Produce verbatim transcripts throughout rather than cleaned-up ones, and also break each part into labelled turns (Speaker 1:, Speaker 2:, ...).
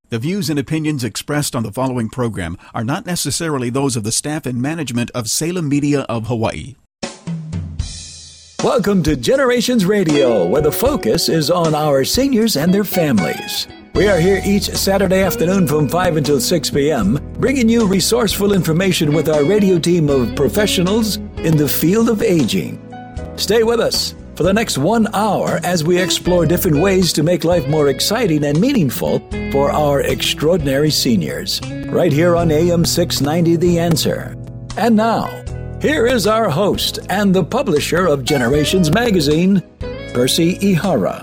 Speaker 1: The views and opinions expressed on the following program are not necessarily those of the staff and management of Salem Media of Hawaii.
Speaker 2: Welcome to Generations Radio, where the focus is on our seniors and their families. We are here each Saturday afternoon from five until six p.m., bringing you resourceful information with our radio team of professionals in the field of aging. Stay with us for the next one hour as we explore different ways to make life more exciting and meaningful for our extraordinary seniors. Right here on A M six ninety The Answer. And now, here is our host and the publisher of Generations Magazine, Percy Ihara.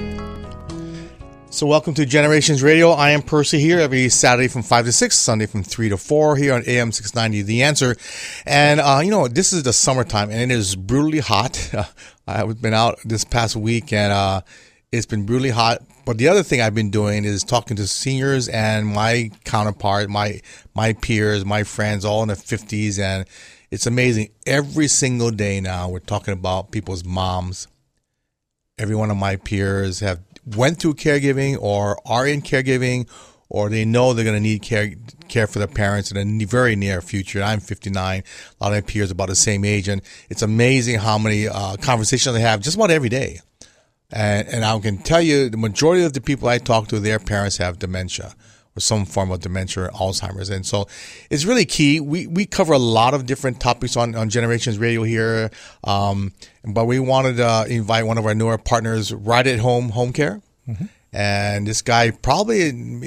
Speaker 3: So welcome to Generations Radio. I am Percy here every Saturday from five to six, Sunday from three to four here on A M six ninety The Answer. And, uh, you know, this is the summertime and it is brutally hot. Uh, I've been out this past week and uh, it's been brutally hot. But the other thing I've been doing is talking to seniors and my counterpart, my my peers, my friends, all in their fifties. And it's amazing. Every single day now we're talking about people's moms. Every one of my peers have went through caregiving or are in caregiving, or they know they're going to need care care for their parents in the very near future. I'm fifty-nine. A lot of my peers are about the same age, and it's amazing how many uh, conversations they have just about every day. And, and I can tell you, the majority of the people I talk to, their parents have dementia or some form of dementia or Alzheimer's. And so it's really key. We we cover a lot of different topics on, on Generations Radio here, um, but we wanted to invite one of our newer partners, Right at Home Home Care. Mm-hmm. And this guy probably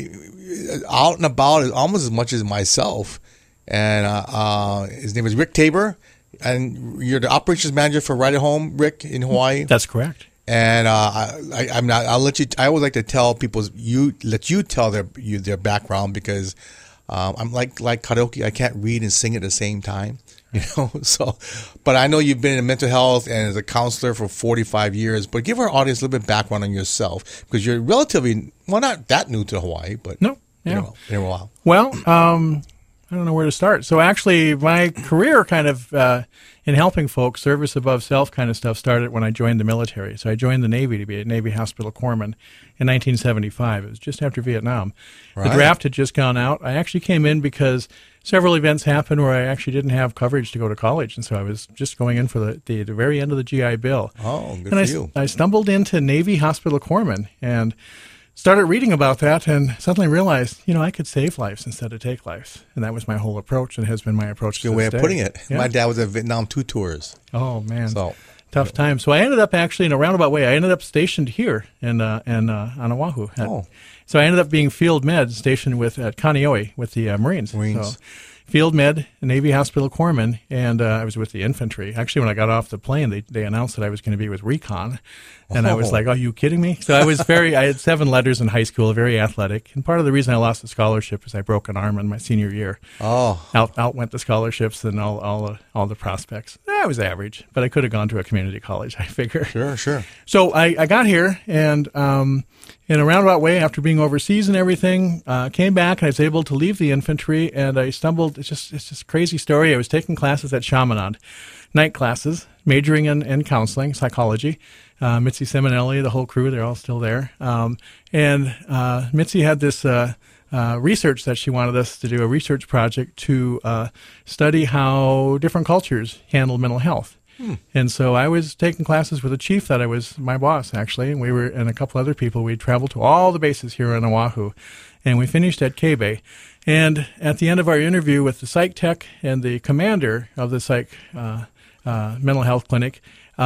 Speaker 3: out and about almost as much as myself. And uh, uh, his name is Rick Tabor. And you're the operations manager for Right at Home, Rick, in Hawaii.
Speaker 4: That's correct.
Speaker 3: And uh, I, I'm not. I'll let you. I always like to tell people you let you tell their you, their background because um, I'm like like karaoke. I can't read and sing at the same time, you know. So, but I know you've been in mental health and as a counselor for forty-five years. But give our audience a little bit of background on yourself because you're relatively well, not that new to Hawaii, but
Speaker 4: no, yeah,
Speaker 3: you know, in a while.
Speaker 4: Well, um, I don't know where to start. So actually, my career kind of uh, in helping folks, service above self kind of stuff, started when I joined the military. So I joined the Navy to be a Navy hospital corpsman in nineteen seventy-five. It was just after Vietnam. Right. The draft had just gone out. I actually came in because several events happened where I actually didn't have coverage to go to college. And so I was just going in for the, the, the very end of the G I Bill.
Speaker 3: Oh, good
Speaker 4: and I,
Speaker 3: for you.
Speaker 4: I stumbled into Navy hospital corpsman and started reading about that and suddenly realized, you know, I could save lives instead of take lives. And that was my whole approach and has been my approach to
Speaker 3: Good way
Speaker 4: this
Speaker 3: of
Speaker 4: day.
Speaker 3: putting it.
Speaker 4: Yeah.
Speaker 3: My dad was at Vietnam two tours.
Speaker 4: Oh, man.
Speaker 3: So
Speaker 4: tough time. So I ended up actually in a roundabout way. I ended up stationed here in uh, in uh, on Oahu. At,
Speaker 3: Oh.
Speaker 4: So I ended up being field med stationed with at Kaneohe with the uh, Marines.
Speaker 3: Marines.
Speaker 4: So, field med, Navy hospital corpsman, and uh, I was with the infantry. Actually, when I got off the plane, they, they announced that I was going to be with recon. And
Speaker 3: oh.
Speaker 4: I was like, are you kidding me? So I was very, I had seven letters in high school, very athletic. And part of the reason I lost the scholarship is I broke an arm in my senior year.
Speaker 3: Oh.
Speaker 4: Out, out went the scholarships and all, all, the, all the prospects. I was average, but I could have gone to a community college, I figure.
Speaker 3: Sure, sure.
Speaker 4: So I, I got here and um, in a roundabout way, after being overseas and everything, uh, came back and I was able to leave the infantry and I stumbled, it's just it's just a crazy story. I was taking classes at Chaminade, night classes, majoring in, in counseling, psychology. Uh, Mitzi Simonelli, the whole crew, they're all still there. Um, and uh, Mitzi had this uh, uh, research that she wanted us to do, a research project to uh, study how different cultures handle mental health. Hmm. And so I was taking classes with a chief that I was my boss, actually, and we were, and a couple other people. We traveled to all the bases here on Oahu, and we finished at K-Bay. And at the end of our interview with the psych tech and the commander of the psych uh, uh, mental health clinic,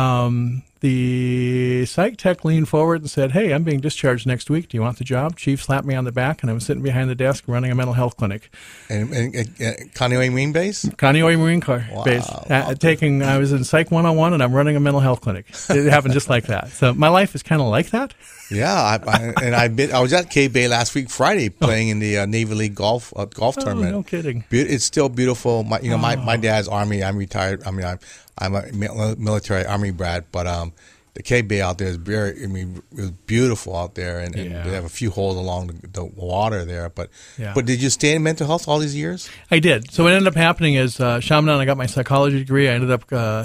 Speaker 4: um, the psych tech leaned forward and said, hey, I'm being discharged next week. Do you want the job? Chief slapped me on the back, and I was sitting behind the desk running a mental health clinic.
Speaker 3: And, and, and Kaneohe Marine Base?
Speaker 4: Kaneohe Marine Corps
Speaker 3: Wow.
Speaker 4: Base. Uh, taking, I was in Psych one oh one, and I'm running a mental health clinic. It happened just like that. So my life is kind of like that.
Speaker 3: Yeah, I, I, and I've been. I was at K-Bay last week, Friday, playing oh. in the uh, Navy League golf uh, golf
Speaker 4: oh,
Speaker 3: tournament.
Speaker 4: No kidding.
Speaker 3: Be- it's still beautiful. My, you know,
Speaker 4: oh.
Speaker 3: my, my dad's Army. I'm retired. I mean, I'm I'm a military Army brat, but um, the K-Bay out there is very. I mean, it was beautiful out there, and, and
Speaker 4: yeah.
Speaker 3: they have a few holes along the, the water there. But
Speaker 4: yeah.
Speaker 3: but did you stay in mental health all these years?
Speaker 4: I did. So what ended up happening is uh, Chaminade, I got my psychology degree. I ended up. Uh,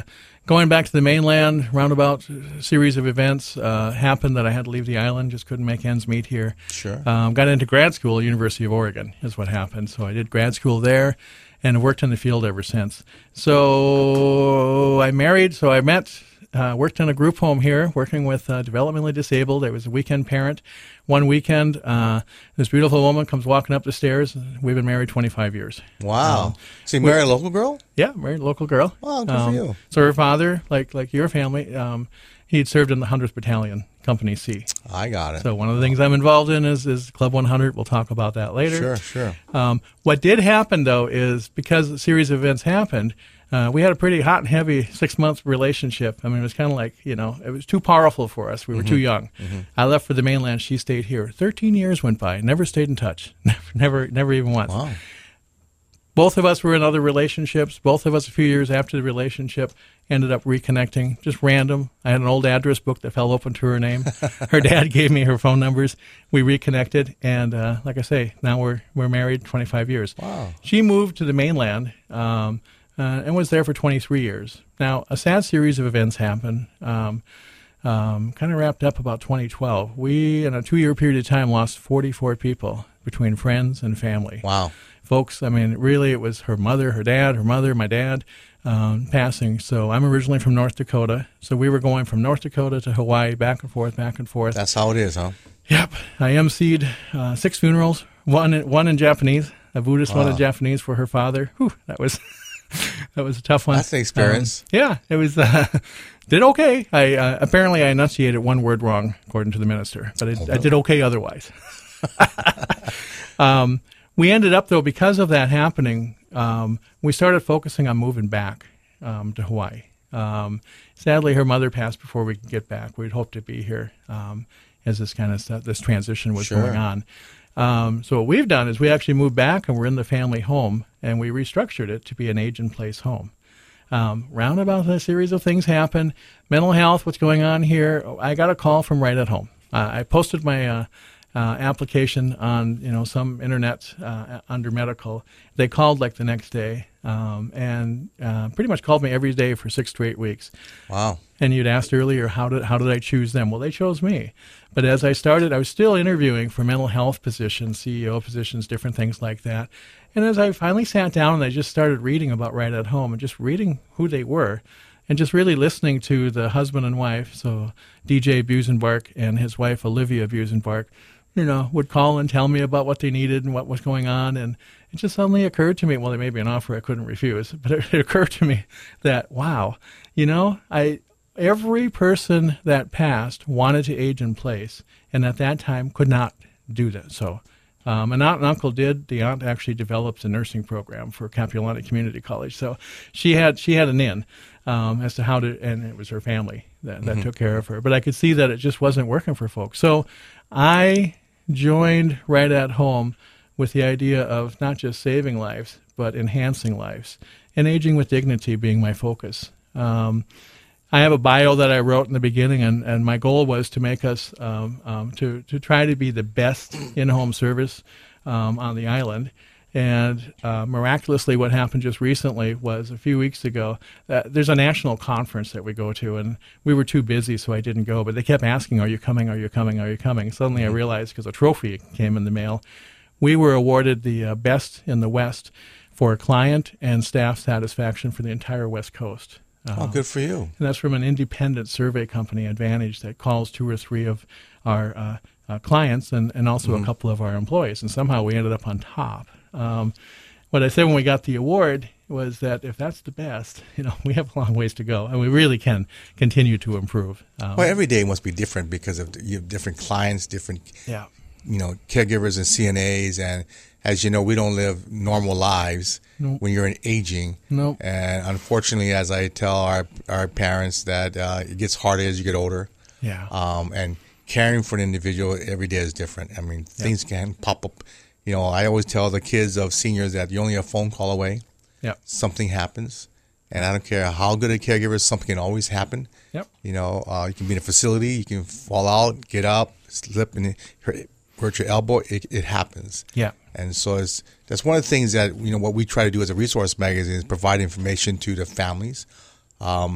Speaker 4: going back to the mainland, roundabout series of events uh, happened that I had to leave the island, just couldn't make ends meet here.
Speaker 3: Sure.
Speaker 4: Um, got into grad school at University of Oregon is what happened. So I did grad school there and worked in the field ever since. So I married, so I met, uh, worked in a group home here, working with uh, developmentally disabled. I was a weekend parent. One weekend, uh, this beautiful woman comes walking up the stairs. We've been married twenty-five years.
Speaker 3: Wow.
Speaker 4: Um,
Speaker 3: so you married a local girl?
Speaker 4: Yeah, married a local girl.
Speaker 3: Wow, good
Speaker 4: um,
Speaker 3: for you.
Speaker 4: So her father, like like your family, um, he'd served in the hundredth Battalion, Company C.
Speaker 3: I got it.
Speaker 4: So one of the things I'm involved in is, is Club one hundred. We'll talk about that later.
Speaker 3: Sure, sure.
Speaker 4: Um, what did happen, though, is because a series of events happened, uh, we had a pretty hot and heavy six-month relationship. I mean, it was kind of like, you know, it was too powerful for us. We were mm-hmm. too young. Mm-hmm. I left for the mainland. She stayed here. Thirteen years went by. Never stayed in touch. Never, never, never even once.
Speaker 3: Wow.
Speaker 4: Both of us were in other relationships. Both of us, a few years after the relationship, ended up reconnecting, just random. I had an old address book that fell open to her name. Her dad gave me her phone numbers. We reconnected, and uh, like I say, now we're we're married twenty-five years.
Speaker 3: Wow.
Speaker 4: She moved to the mainland um, uh, and was there for twenty-three years. Now, a sad series of events happened. Um, um, kind of wrapped up about twenty twelve. We, in a two-year period of time, lost forty-four people between friends and family.
Speaker 3: Wow.
Speaker 4: Folks, I mean, really, it was her mother, her dad, her mother, my dad, um, passing. So I'm originally from North Dakota. So we were going from North Dakota to Hawaii, back and forth, back and forth.
Speaker 3: That's how it is, huh?
Speaker 4: Yep. I emceed uh, six funerals, one one in Japanese, a Buddhist,
Speaker 3: wow.
Speaker 4: one in Japanese for her father. Whew, that was that was a tough one.
Speaker 3: That's the experience.
Speaker 4: Um, yeah, it was. Uh, did okay. I uh, apparently I enunciated one word wrong according to the minister, but I,
Speaker 3: oh,
Speaker 4: I did okay otherwise. um, We ended up, though, because of that happening, um, we started focusing on moving back um, to Hawaii. Um, sadly, her mother passed before we could get back. We'd hoped to be here um, as this kind of stuff, this transition was
Speaker 3: sure.
Speaker 4: going on. Um, so what we've done is we actually moved back, and we're in the family home, and we restructured it to be an age-in-place home. Um, round about a series of things happened. Mental health, what's going on here? I got a call from Right at Home. Uh, I posted my... Uh, Uh, application on, you know, some internet uh, under medical. They called like the next day um, and uh, pretty much called me every day for six to eight weeks.
Speaker 3: Wow.
Speaker 4: And you'd asked earlier, how did how did I choose them? Well, they chose me. But as I started, I was still interviewing for mental health positions, C E O positions, different things like that. And as I finally sat down and I just started reading about Right at Home and just reading who they were, and just really listening to the husband and wife, so D J Busenbark and his wife Olivia Busenbark, you know, would call and tell me about what they needed and what was going on. And it just suddenly occurred to me, well, they made me an offer I couldn't refuse, but it, it occurred to me that, wow, you know, I every person that passed wanted to age in place, and at that time could not do that. So um, an aunt and uncle did. The aunt actually developed a nursing program for Capilano Community College. So she had she had an in um, as to how to, and it was her family that, that mm-hmm. took care of her. But I could see that it just wasn't working for folks. So I joined Right at Home with the idea of not just saving lives, but enhancing lives, and aging with dignity being my focus. Um, I have a bio that I wrote in the beginning, and, and my goal was to make us, um, um, to, to try to be the best in-home service um, on the island. And uh, miraculously, what happened just recently was a few weeks ago, uh, there's a national conference that we go to, and we were too busy, so I didn't go. But they kept asking, are you coming, are you coming, are you coming? Suddenly I realized, because a trophy came in the mail, we were awarded the uh, best in the West for client and staff satisfaction for the entire West Coast. Uh,
Speaker 3: oh, good for you.
Speaker 4: And that's from an independent survey company, Advantage, that calls two or three of our uh, uh, clients and, and also mm-hmm. a couple of our employees. And somehow we ended up on top. Um, what I said when we got the award was that if that's the best, you know, we have a long ways to go, and we really can continue to improve. Um,
Speaker 3: well, every day must be different because of you have different clients, different,
Speaker 4: yeah.
Speaker 3: you know, caregivers and C N As, and as you know, we don't live normal lives nope. when you're in aging.
Speaker 4: Nope.
Speaker 3: And unfortunately, as I tell our our parents, that uh, it gets harder as you get older.
Speaker 4: Yeah.
Speaker 3: Um, and caring for an individual every day is different. I mean, things yeah. can pop up. You know, I always tell the kids of seniors that you're only a phone call away.
Speaker 4: Yep.
Speaker 3: Something happens. And I don't care how good a caregiver is, something can always happen.
Speaker 4: Yep.
Speaker 3: You know, uh, you can be in a facility, you can fall out, get up, slip, and hurt, hurt your elbow. It, it happens.
Speaker 4: Yeah.
Speaker 3: And so it's, that's one of the things that, you know, what we try to do as a resource magazine is provide information to the families. Um,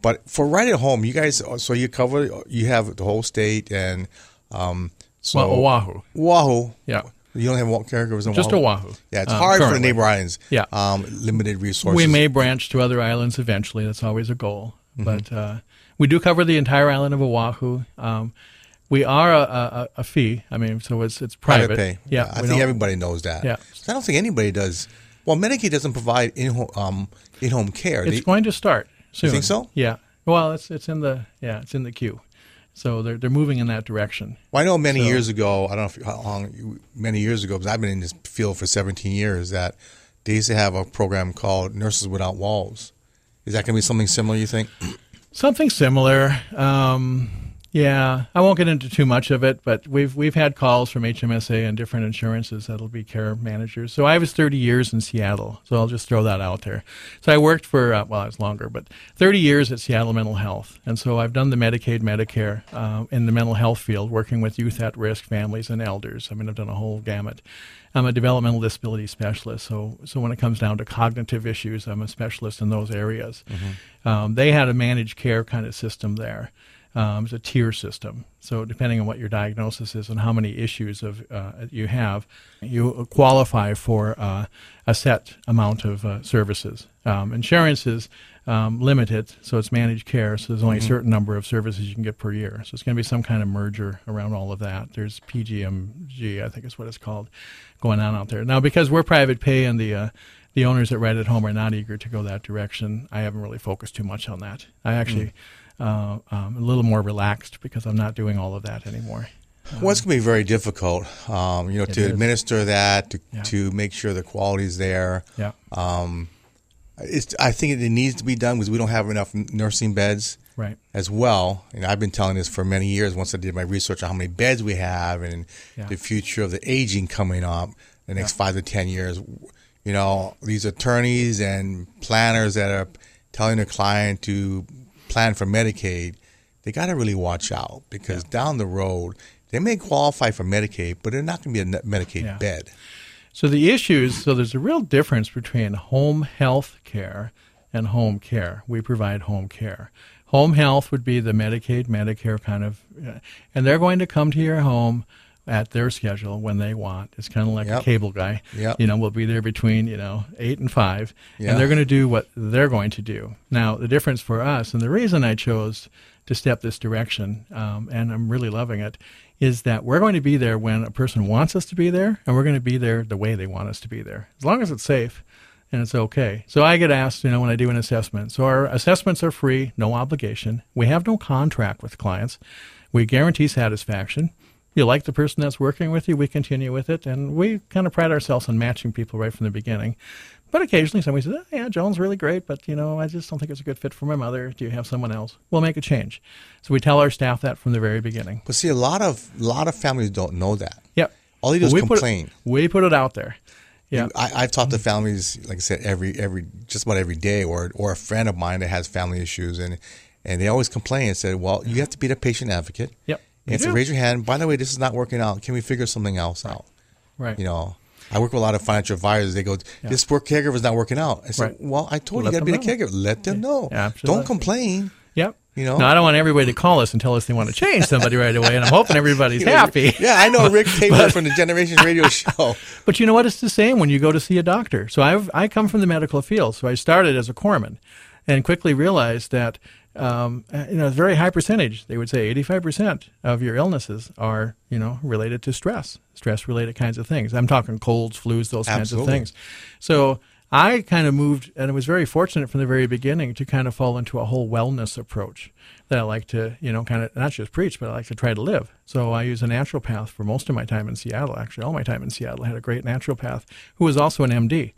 Speaker 3: But for right at home, you guys, so you cover, you have the whole state and um, so
Speaker 4: Well, Oahu.
Speaker 3: Oahu.
Speaker 4: Yeah.
Speaker 3: You don't have caregivers in
Speaker 4: Just
Speaker 3: Oahu?
Speaker 4: Oahu.
Speaker 3: Yeah, it's
Speaker 4: um,
Speaker 3: hard for the
Speaker 4: currently.
Speaker 3: neighbor islands.
Speaker 4: Yeah.
Speaker 3: Um, limited resources.
Speaker 4: We may branch to other islands eventually. That's always a goal.
Speaker 3: Mm-hmm.
Speaker 4: But uh, we do cover the entire island of Oahu. Um, we are a, a, a fee. I mean, so it's it's private.
Speaker 3: Private pay.
Speaker 4: Yeah.
Speaker 3: I
Speaker 4: we
Speaker 3: think
Speaker 4: don't-
Speaker 3: everybody knows that.
Speaker 4: Yeah.
Speaker 3: I don't think anybody does. Well, Medicaid doesn't provide in-home, um, in-home care.
Speaker 4: It's
Speaker 3: They-
Speaker 4: going to start soon.
Speaker 3: think so?
Speaker 4: Yeah. Well, it's it's in the yeah it's in the queue. So they're they're moving in that direction.
Speaker 3: Well, I know many
Speaker 4: So-
Speaker 3: years ago, I don't know if, how long, you- many years ago, because I've been in this field for seventeen years, that they used to have a program called Nurses Without Walls. Is that going to be something similar, you think?
Speaker 4: Something similar. Um, yeah, I won't get into too much of it, but we've we've had calls from H M S A and different insurances that'll be care managers. So I was thirty years in Seattle, so I'll just throw that out there. So I worked for, uh, well, I was longer, but thirty years at Seattle Mental Health. And so I've done the Medicaid, Medicare uh, in the mental health field, working with youth at risk, families, and elders. I mean, I've done a whole gamut. I'm a developmental disability specialist, so so when it comes down to cognitive issues, I'm a specialist in those areas. Mm-hmm. Um, they had a managed care kind of system there. Um, it's a tier system. So depending on what your diagnosis is and how many issues of uh, you have, you qualify for uh, a set amount of uh, services. Um, insurance is um, limited, so it's managed care, so there's only
Speaker 3: Mm-hmm.
Speaker 4: a certain number of services you can get per year. So it's going to be some kind of merger around all of that. There's P G M G, I think is what it's called, going on out there. Now, because we're private pay and the uh, the owners at Right at Home are not eager to go that direction, I haven't really focused too much on that. I actually... Mm. Uh, um, a little more relaxed because I'm not doing all of that anymore.
Speaker 3: Well, it's going to be very difficult, um, you know, to
Speaker 4: is.
Speaker 3: administer that, to,
Speaker 4: Yeah.
Speaker 3: to make sure the quality is there.
Speaker 4: Yeah.
Speaker 3: Um, it's, I think it needs to be done because we don't have enough nursing beds
Speaker 4: Right.
Speaker 3: as well. And I've been telling this for many years once I did my research on how many beds we have and
Speaker 4: Yeah.
Speaker 3: the future of the aging coming up the next
Speaker 4: Yeah.
Speaker 3: five to ten years. You know, these attorneys and planners that are telling their client to plan for Medicaid, they got to really watch out because down the road, they may qualify for Medicaid, but they're not going to be a Medicaid
Speaker 4: Yeah.
Speaker 3: bed.
Speaker 4: So the issues, so there's a real difference between home health care and home care. We provide home care. Home health would be the Medicaid, Medicare kind of, uh, and they're going to come to your home at their schedule when they want. It's kind of like
Speaker 3: Yep.
Speaker 4: a cable guy.
Speaker 3: Yep.
Speaker 4: You know, we'll be there between, you know, eight and five,
Speaker 3: Yeah.
Speaker 4: and they're going to do what they're going to do. Now, the difference for us, and the reason I chose to step this direction, um, and I'm really loving it, is that we're going to be there when a person wants us to be there, and we're going to be there the way they want us to be there, as long as it's safe and it's okay. So I get asked, you know, when I do an assessment. So our assessments are free, no obligation. We have no contract with clients. We guarantee satisfaction. You like the person that's working with you, we continue with it, and we kind of pride ourselves on matching people right from the beginning. But occasionally somebody says, oh, yeah, Joan's really great, but, you know, I just don't think it's a good fit for my mother. Do you have someone else? We'll make a change. So we tell our staff that from the very beginning.
Speaker 3: But see, a lot of a lot of families don't know that.
Speaker 4: Yep.
Speaker 3: All they do is
Speaker 4: we put it-
Speaker 3: complain.
Speaker 4: we put it out there. Yeah.
Speaker 3: I, I've talked to families, like I said, every every just about every day, or or a friend of mine that has family issues, and and they always complain and said, well, you have to be the patient advocate.
Speaker 4: Yep.
Speaker 3: You have
Speaker 4: You
Speaker 3: to
Speaker 4: do.
Speaker 3: raise your hand. By the way, this is not working out. Can we figure something else out?
Speaker 4: Right.
Speaker 3: You know, I work with a lot of financial advisors. They go, this work caregiver is not working out. I said,
Speaker 4: Right.
Speaker 3: well, I told
Speaker 4: Let
Speaker 3: you, you got to be
Speaker 4: them
Speaker 3: the
Speaker 4: know.
Speaker 3: caregiver. Let them know.
Speaker 4: Yeah, absolutely.
Speaker 3: Don't complain.
Speaker 4: Yep.
Speaker 3: You know?
Speaker 4: No, I don't want everybody to call us and tell us they want to change somebody right away, and I'm hoping everybody's happy.
Speaker 3: Yeah, I know Rick Taylor from the Generations Radio Show.
Speaker 4: But you know what? It's the same when you go to see a doctor. So I've, I come from the medical field. So I started as a corpsman and quickly realized that, um, you know, a very high percentage, they would say eighty-five percent of your illnesses are, you know, related to stress, stress-related kinds of things. I'm talking colds, flus, those kinds
Speaker 3: Absolutely.
Speaker 4: of things. So I kind of moved, and I was very fortunate from the very beginning to kind of fall into a whole wellness approach that I like to, you know, kind of not just preach, but I like to try to live. So I use a naturopath for most of my time in Seattle. Actually, all my time in Seattle, I had a great naturopath who was also an M D.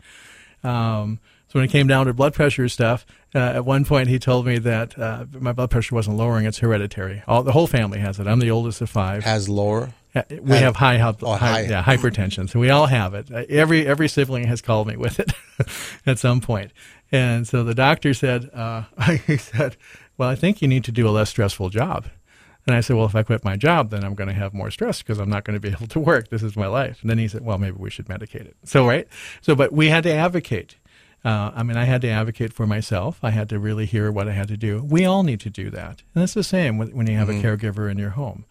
Speaker 4: Um, so when it came down to blood pressure stuff, uh, at one point he told me that uh, my blood pressure wasn't lowering; it's hereditary. All the whole family has it. I'm the oldest of five.
Speaker 3: Has lower.
Speaker 4: Uh, We have high, high,
Speaker 3: Oh,
Speaker 4: high
Speaker 3: high.
Speaker 4: yeah, hypertension, so we all have it. Uh, Every every sibling has called me with it at some point. And so the doctor said, uh, he said, "Well, I think you need to do a less stressful job." And I said, "Well, if I quit my job, then I'm going to have more stress because I'm not going to be able to work. This is my life." And then he said, "Well, maybe we should medicate it." So right, so but we had to advocate. Uh, I mean, I had to advocate for myself. I had to really hear what I had to do. We all need to do that. And it's the same with, when you have mm-hmm. a caregiver in your home.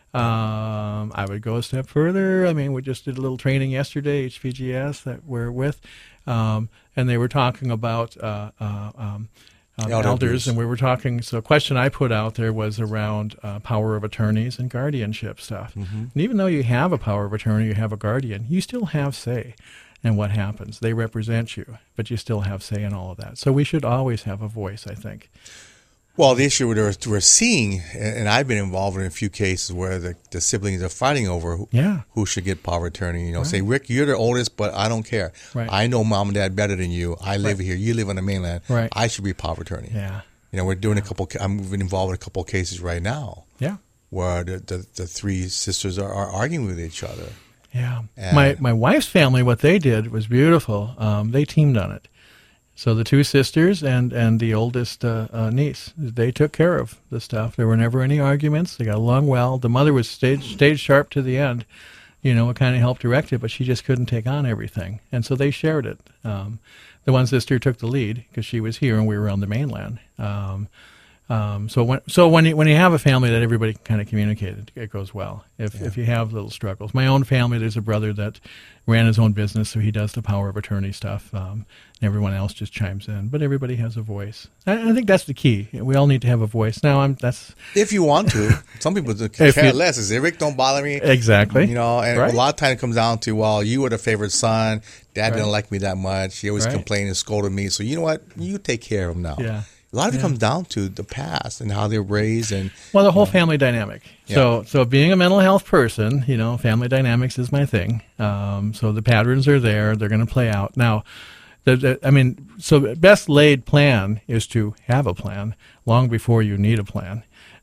Speaker 4: Um, I would go a step further. I mean, we just did a little training yesterday, H P G S, that we're with, um, and they were talking about uh, uh, um, um,
Speaker 3: Elder
Speaker 4: elders,
Speaker 3: abuse.
Speaker 4: and we were talking, so a question I put out there was around uh, power of attorneys and guardianship stuff. Mm-hmm. And even though you have a power of attorney, you have a guardian, you still have say in what happens. They represent you, but you still have say in all of that. So we should always have a voice, I think.
Speaker 3: Well, the issue we're, we're seeing, and I've been involved in a few cases where the, the siblings are fighting over who,
Speaker 4: yeah.
Speaker 3: who should get power of attorney. You know,
Speaker 4: right.
Speaker 3: say, Rick, you're the oldest, but I don't care.
Speaker 4: Right.
Speaker 3: I know mom and dad better than you. I live
Speaker 4: right.
Speaker 3: here. You live on the mainland.
Speaker 4: Right.
Speaker 3: I should be power of attorney.
Speaker 4: Yeah.
Speaker 3: You know, we're doing
Speaker 4: yeah.
Speaker 3: a couple. I'm involved in a couple of cases right now.
Speaker 4: Yeah.
Speaker 3: Where the the, the three sisters are, are arguing with each other.
Speaker 4: Yeah.
Speaker 3: And
Speaker 4: my my wife's family, what they did was beautiful. Um, they teamed on it. So the two sisters and, and the oldest uh, uh, niece, they took care of the stuff. There were never any arguments. They got along well. The mother was stayed, stayed sharp to the end. You know, it kind of helped direct it, but she just couldn't take on everything. And so they shared it. Um, the one sister took the lead because she was here and we were on the mainland. Um, um, so when so when you, when you have a family that everybody kind of communicated, it goes well. If yeah. if you have little struggles, my own family, there's a brother that ran his own business, so he does the power of attorney stuff. Um, and everyone else just chimes in, but everybody has a voice. I, I think that's the key. We all need to have a voice. Now, I'm that's
Speaker 3: if you want to. Some people care you, less. Is Rick, don't bother me.
Speaker 4: Exactly.
Speaker 3: You know, and
Speaker 4: right.
Speaker 3: a lot of times it comes down to, well, you were the favorite son. Dad right. didn't like me that much. He always
Speaker 4: right.
Speaker 3: complained and scolded me. So you know what? You take care of him now.
Speaker 4: Yeah.
Speaker 3: A lot of it
Speaker 4: yeah.
Speaker 3: comes down to the past and how they're raised, and
Speaker 4: well, the whole
Speaker 3: you know.
Speaker 4: family dynamic.
Speaker 3: Yeah.
Speaker 4: So, so being a mental health person, you know, family dynamics is my thing. Um, so the patterns are there; they're going to play out. Now, the, the, I mean, so the best laid plan is to have a plan long before you need a plan.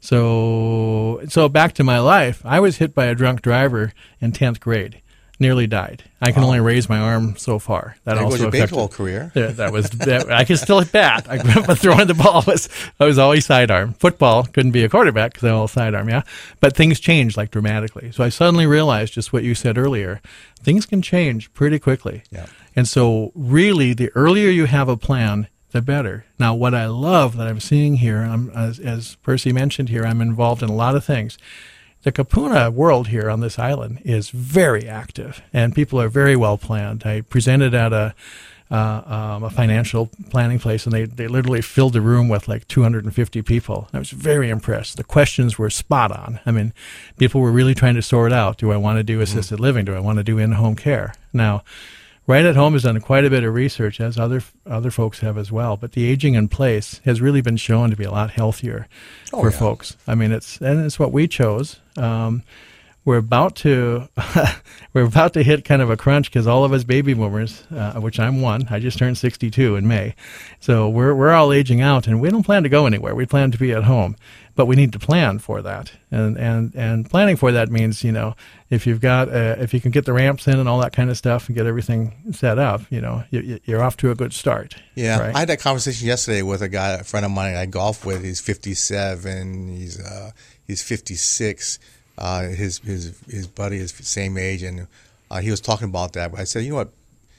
Speaker 4: So, so back to my life, I was hit by a drunk driver in tenth grade. Nearly died. I can wow. only raise my arm so far. That
Speaker 3: there
Speaker 4: also
Speaker 3: was your
Speaker 4: affected,
Speaker 3: baseball career.
Speaker 4: Yeah, that was. That, I could still bat. I, but throwing the ball was. I was always sidearm. Football couldn't be a quarterback because I was sidearm. Yeah, but things changed like dramatically. So I suddenly realized just what you said earlier. Things can change pretty quickly.
Speaker 3: Yeah.
Speaker 4: And so really, the earlier you have a plan, the better. Now, what I love that I'm seeing here, I'm, as, as Percy mentioned here, I'm involved in a lot of things. The Kupuna world here on this island is very active, and people are very well planned. I presented at a uh, um, a financial planning place, and they, they literally filled the room with like two hundred fifty people. I was very impressed. The questions were spot on. I mean, people were really trying to sort out, do I want to do assisted mm-hmm. living? Do I want to do in-home care? Now, Right at Home has done quite a bit of research, as other other folks have as well. But the aging in place has really been shown to be a lot healthier oh, for yeah. folks. I mean, it's and it's what we chose. Um, we're about to we're about to hit kind of a crunch because all of us baby boomers, uh, which I'm one, I just turned sixty-two in May, so we're we're all aging out, and we don't plan to go anywhere. We plan to be at home, but we need to plan for that, and and and planning for that means, you know, if you've got uh, if you can get the ramps in and all that kind of stuff and get everything set up, you know, you, you're off to a good start.
Speaker 3: Yeah,
Speaker 4: right?
Speaker 3: I had that conversation yesterday with a guy, a friend of mine I golf with. He's fifty-seven. He's uh, he's fifty-six. Uh, his his his buddy is the same age, and uh, he was talking about that. But I said, you know what,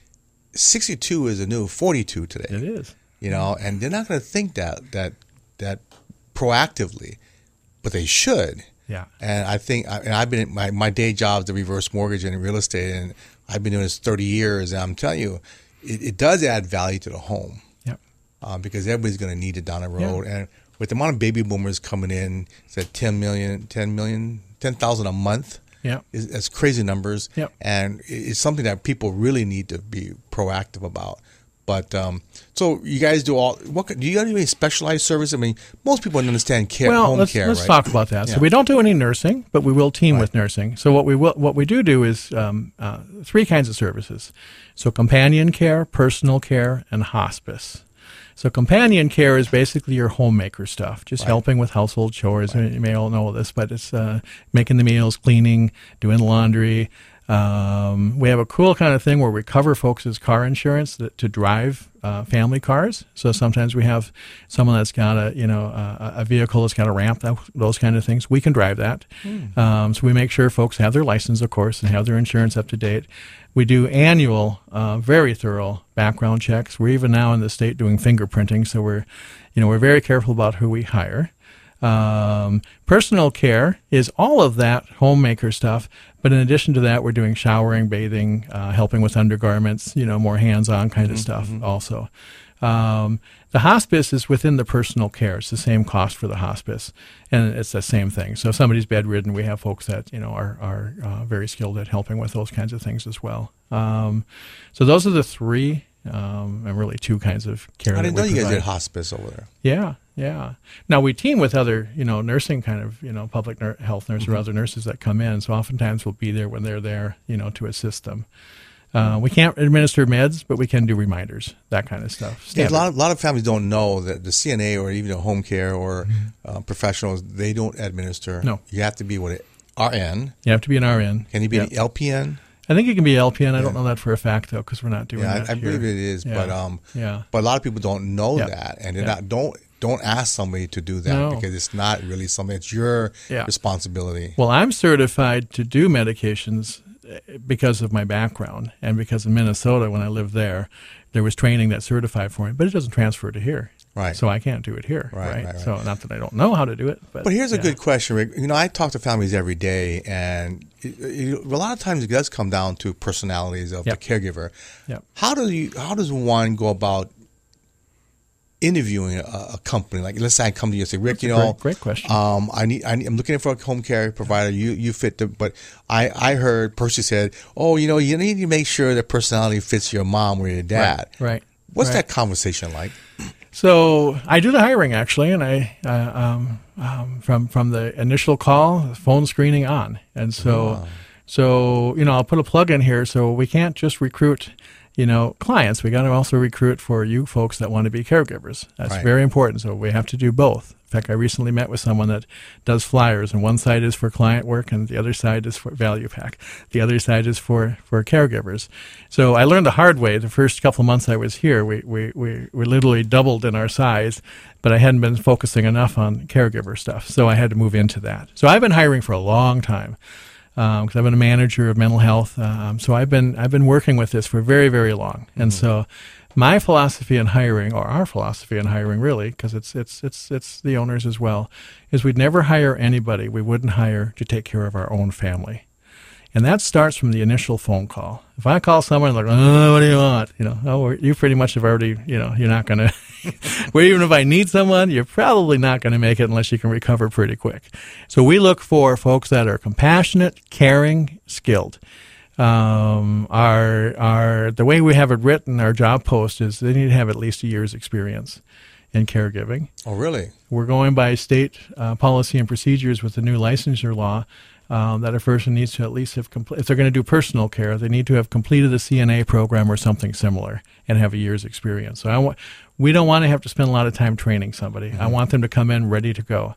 Speaker 3: sixty-two is a new forty-two today.
Speaker 4: It is,
Speaker 3: you know, and they're not going to think that that that proactively, but they should.
Speaker 4: Yeah.
Speaker 3: And I think, and I've been my my day job is the reverse mortgage and real estate, and I've been doing this thirty years. And I'm telling you, it, it does add value to the home.
Speaker 4: Yep.
Speaker 3: Uh, because everybody's going to need it down the road,
Speaker 4: yeah.
Speaker 3: and with the amount of baby boomers coming in, it's at ten million, ten million. ten thousand a month.
Speaker 4: Yeah.
Speaker 3: Is, that's crazy numbers.
Speaker 4: Yeah.
Speaker 3: And it's something that people really need to be proactive about. But um, so you guys do all, what do you got any specialized service? I mean, most people understand care,
Speaker 4: well,
Speaker 3: home
Speaker 4: let's,
Speaker 3: care,
Speaker 4: let's
Speaker 3: right?
Speaker 4: talk about that.
Speaker 3: Yeah.
Speaker 4: So we don't do any nursing, but we will team
Speaker 3: right.
Speaker 4: with nursing. So what we will, what we do do is um, uh, three kinds of services. So companion care, personal care, and hospice. So companion care is basically your homemaker stuff, just right. helping with household chores. Right. You may all know this, but it's uh, making the meals, cleaning, doing laundry, Um, we have a cool kind of thing where we cover folks' car insurance that, to drive uh, family cars. So sometimes we have someone that's got a you know a, a vehicle that's got a ramp, that, those kind of things. We can drive that. Mm. Um, so we make sure folks have their license, of course, and have their insurance up to date. We do annual, uh, very thorough background checks. We're even now in the state doing fingerprinting, so we're, you know, we're very careful about who we hire. Um, personal care is all of that homemaker stuff, but in addition to that, we're doing showering, bathing, uh, helping with undergarments, you know, more hands-on kind mm-hmm, of stuff mm-hmm. also. Um, the hospice is within the personal care. It's the same cost for the hospice, and it's the same thing. So if somebody's bedridden, we have folks that, you know, are, are uh, very skilled at helping with those kinds of things as well. Um, so those are the three, um, and really two kinds of care.
Speaker 3: I didn't know you guys
Speaker 4: provide.
Speaker 3: did hospice over there.
Speaker 4: Yeah. Yeah. Now we team with other, you know, nursing kind of, you know, public ner- health nurses mm-hmm. or other nurses that come in. So oftentimes we'll be there when they're there, you know, to assist them. Uh, we can't administer meds, but we can do reminders, that kind of stuff.
Speaker 3: Yeah, a lot of, a lot of families don't know that the C N A or even the home care or mm-hmm. uh, professionals, they don't administer.
Speaker 4: No.
Speaker 3: You have to be what, R N?
Speaker 4: You have to be an R N.
Speaker 3: Can you be
Speaker 4: yep.
Speaker 3: an L P N?
Speaker 4: I think it can be L P N. I
Speaker 3: yeah.
Speaker 4: don't know that for a fact, though, because we're not doing
Speaker 3: yeah,
Speaker 4: that
Speaker 3: I, I
Speaker 4: here.
Speaker 3: believe it is,
Speaker 4: yeah.
Speaker 3: but um,
Speaker 4: yeah.
Speaker 3: but a lot of people don't know
Speaker 4: yep.
Speaker 3: that, and they're
Speaker 4: yep.
Speaker 3: not don't don't ask somebody to do that
Speaker 4: no.
Speaker 3: because it's not really something. It's your
Speaker 4: yeah.
Speaker 3: responsibility.
Speaker 4: Well, I'm certified to do medications because of my background, and because in Minnesota, when I lived there, there was training that certified for me, but it doesn't transfer to here.
Speaker 3: Right.
Speaker 4: So I can't do it here.
Speaker 3: Right,
Speaker 4: Right.
Speaker 3: right, right.
Speaker 4: So not that I don't know how to do it, but.
Speaker 3: But here's a
Speaker 4: yeah.
Speaker 3: good question, Rick. You know, I talk to families every day, and it, it, a lot of times it does come down to personalities of
Speaker 4: Yep.
Speaker 3: the caregiver.
Speaker 4: Yep.
Speaker 3: How do you? How does one go about interviewing a, a company? Like, let's say I come to you and say, Rick,
Speaker 4: That's
Speaker 3: you
Speaker 4: a
Speaker 3: know,
Speaker 4: great, great question.
Speaker 3: Um, I need, I need, I'm looking for a home care provider. You, you fit the, but I, I heard Percy said, oh, you know, you need to make sure that personality fits your mom or your dad.
Speaker 4: Right. right
Speaker 3: What's
Speaker 4: right.
Speaker 3: that conversation like?
Speaker 4: So I do the hiring actually, and I uh, um, um, from from the initial call, phone screening on, and so
Speaker 3: Wow.
Speaker 4: so you know I'll put a plug in here. So we can't just recruit, you know, clients. We got to also recruit for you folks that want to be caregivers. That's
Speaker 3: Right.
Speaker 4: very important. So we have to do both. In fact, I recently met with someone that does flyers, and one side is for client work, and the other side is for value pack. The other side is for, for caregivers. So I learned the hard way. The first couple of months I was here, we, we, we, we literally doubled in our size, but I hadn't been focusing enough on caregiver stuff, so I had to move into that. So I've been hiring for a long time, because um, I've been a manager of mental health. Um, so I've been I've been working with this for very, very long, and mm-hmm. so. My philosophy in hiring, or our philosophy in hiring, really, because it's it's it's it's the owners as well, is we'd never hire anybody we wouldn't hire to take care of our own family, and that starts from the initial phone call. If I call someone like, "Oh, what do you want?" You know, oh, you pretty much have already, you know, you're not going to. Well, even if I need someone, you're probably not going to make it unless you can recover pretty quick. So we look for folks that are compassionate, caring, skilled. Um, our, our, the way we have it written, our job post is they need to have at least a year's experience in caregiving.
Speaker 3: Oh, really?
Speaker 4: We're going by state uh, policy and procedures with the new licensure law um, that a person needs to at least have, compl- if they're going to do personal care, they need to have completed a C N A program or something similar and have a year's experience. So I want, we don't want to have to spend a lot of time training somebody. Mm-hmm. I want them to come in ready to go.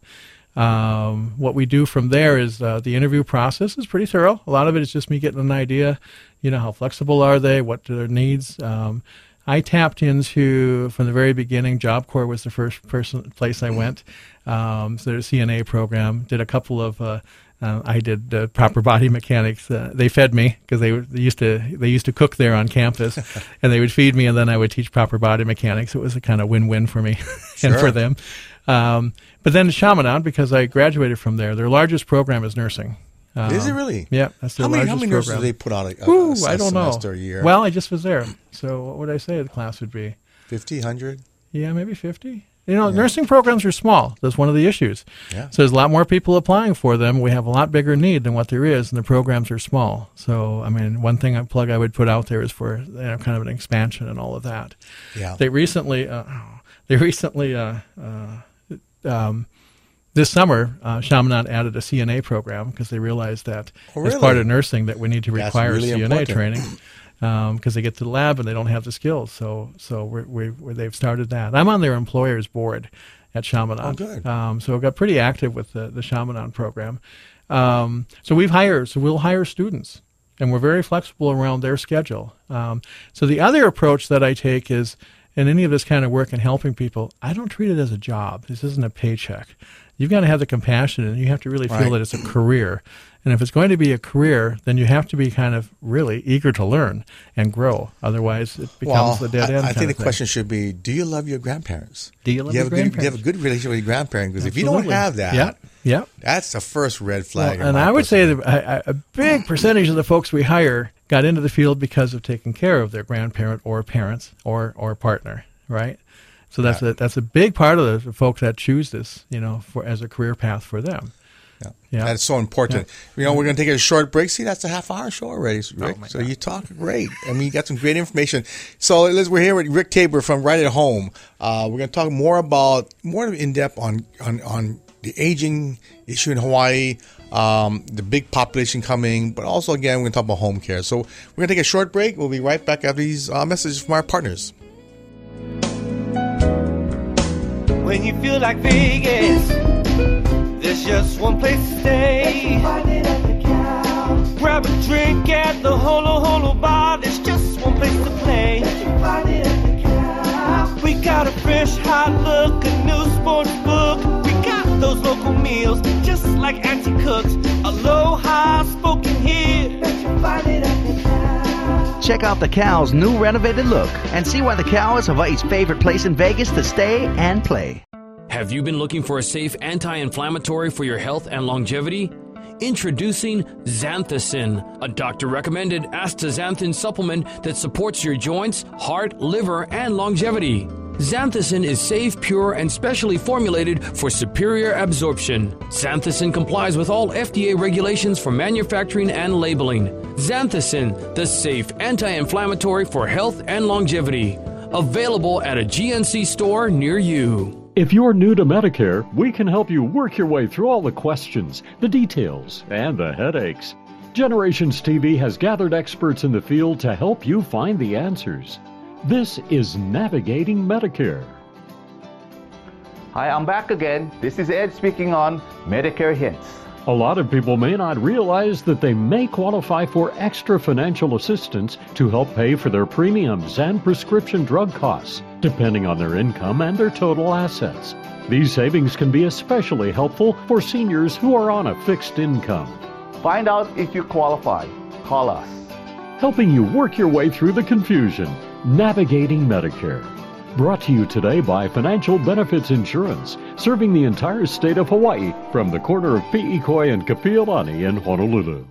Speaker 4: Um, what we do from there is uh, the interview process is pretty thorough. A lot of it is just me getting an idea, you know, how flexible are they, what are their needs. Um, I tapped into, from the very beginning, Job Corps was the first person, place I went. Um, so there's a C N A program, did a couple of, uh, uh, I did uh, proper body mechanics. Uh, they fed me because they, they used to they used to cook there on campus, and they would feed me, and then I would teach proper body mechanics. It was a kind of win-win for me and
Speaker 3: Sure.
Speaker 4: for them. Um, but then Chaminade, because I graduated from there, their largest program is nursing. Um,
Speaker 3: Is it really?
Speaker 4: Yeah, that's their
Speaker 3: How many,
Speaker 4: largest
Speaker 3: how many nurses
Speaker 4: program.
Speaker 3: do they put out a, a,
Speaker 4: Ooh,
Speaker 3: a
Speaker 4: I don't know.
Speaker 3: semester a year?
Speaker 4: Well, I just was there. So what would I say the class would be?
Speaker 3: fifty, one hundred?
Speaker 4: Yeah, maybe fifty. You know, yeah. Nursing programs are small. That's one of the issues.
Speaker 3: Yeah.
Speaker 4: So there's a lot more people applying for them. We have a lot bigger need than what there is, and the programs are small. So, I mean, one thing, a plug I would put out there is for, you know, kind of an expansion and all of that.
Speaker 3: Yeah.
Speaker 4: They recently, uh, they recently, uh, uh, um, this summer, uh, Chaminade added a C N A program because they realized that
Speaker 3: Oh, really?
Speaker 4: as part of nursing that we need to
Speaker 3: That's
Speaker 4: require
Speaker 3: really
Speaker 4: C N A
Speaker 3: important.
Speaker 4: training. Because um, they get to the lab and they don't have the skills, so so we're, we we're, they've started that. I'm on their employers board at Chaminade.
Speaker 3: Oh, good.
Speaker 4: Um, so I got pretty active with the the Chaminade program. Um, so we've hired, so we'll hire students. and we're very flexible around their schedule. Um, so the other approach that I take is, in any of this kind of work and helping people, I don't treat it as a job. This isn't a paycheck. You've got to have the compassion, and you have to really feel
Speaker 3: Right.
Speaker 4: that it's a career. And if it's going to be a career, then you have to be kind of really eager to learn and grow. Otherwise, it becomes
Speaker 3: Well,
Speaker 4: a dead
Speaker 3: I,
Speaker 4: end.
Speaker 3: I
Speaker 4: kind
Speaker 3: think
Speaker 4: of
Speaker 3: the
Speaker 4: thing.
Speaker 3: question should be, do you love your grandparents?
Speaker 4: Do you love
Speaker 3: you
Speaker 4: your
Speaker 3: have a good,
Speaker 4: grandparents?
Speaker 3: Do you have a good relationship with your grandparents? Because if you don't
Speaker 4: Absolutely.
Speaker 3: have that,
Speaker 4: yeah, yeah.
Speaker 3: that's the first red flag.
Speaker 4: Well,
Speaker 3: in
Speaker 4: and
Speaker 3: my
Speaker 4: I would
Speaker 3: book.
Speaker 4: say that a, a big percentage of the folks we hire got into the field because of taking care of their grandparent or parents or, or partner, right? So that's
Speaker 3: Yeah.
Speaker 4: a that's a big part of the, the folks that choose this, you know, for as a career path for them.
Speaker 3: Yeah.
Speaker 4: Yeah.
Speaker 3: That's so important. You know, we're going to take a short break. See, that's a half hour show already, Rick.
Speaker 4: Oh, my
Speaker 3: so
Speaker 4: God.
Speaker 3: you talk great. I mean, you got some great information. So let's, we're here with Rick Tabor from Right at Home. Uh, we're going to talk more about, more in depth on, on, on the aging issue in Hawaii, um, the big population coming, but also, again, we're going to talk about home care. So we're going to take a short break. We'll be right back after these uh, messages from our partners.
Speaker 5: When you feel like Vegas, there's just one place to stay. Grab a drink at the Holo Holo Bar. There's just one place to play. We got a fresh, hot look, a new sports book. We got those local meals, just like Auntie cooks. Aloha spoken here.
Speaker 6: Check out the Cow's new renovated look and see why the Cow is Hawaii's favorite place in Vegas to stay and play.
Speaker 7: Have you been looking for a safe anti-inflammatory for your health and longevity? Introducing Xanthicin, a doctor-recommended astaxanthin supplement that supports your joints, heart, liver, and longevity. Xanthicin is safe, pure, and specially formulated for superior absorption. Xanthicin complies with all F D A regulations for manufacturing and labeling. Xanthicin, the safe anti-inflammatory for health and longevity. Available at a G N C store near you.
Speaker 8: If you're new to Medicare, we can help you work your way through all the questions, the details, and the headaches. Generations T V has gathered experts in the field to help you find the answers. This is Navigating Medicare.
Speaker 9: Hi, I'm back again. This is Ed speaking on Medicare Hints.
Speaker 8: A lot of people may not realize that they may qualify for extra financial assistance to help pay for their premiums and prescription drug costs, depending on their income and their total assets. These savings can be especially helpful for seniors who are on a fixed income.
Speaker 9: Find out if you qualify. Call us.
Speaker 8: Helping you work your way through the confusion. Navigating Medicare. Brought to you today by Financial Benefits Insurance, serving the entire state of Hawaii from the corner of Pi'ikoi and Kapiolani in Honolulu.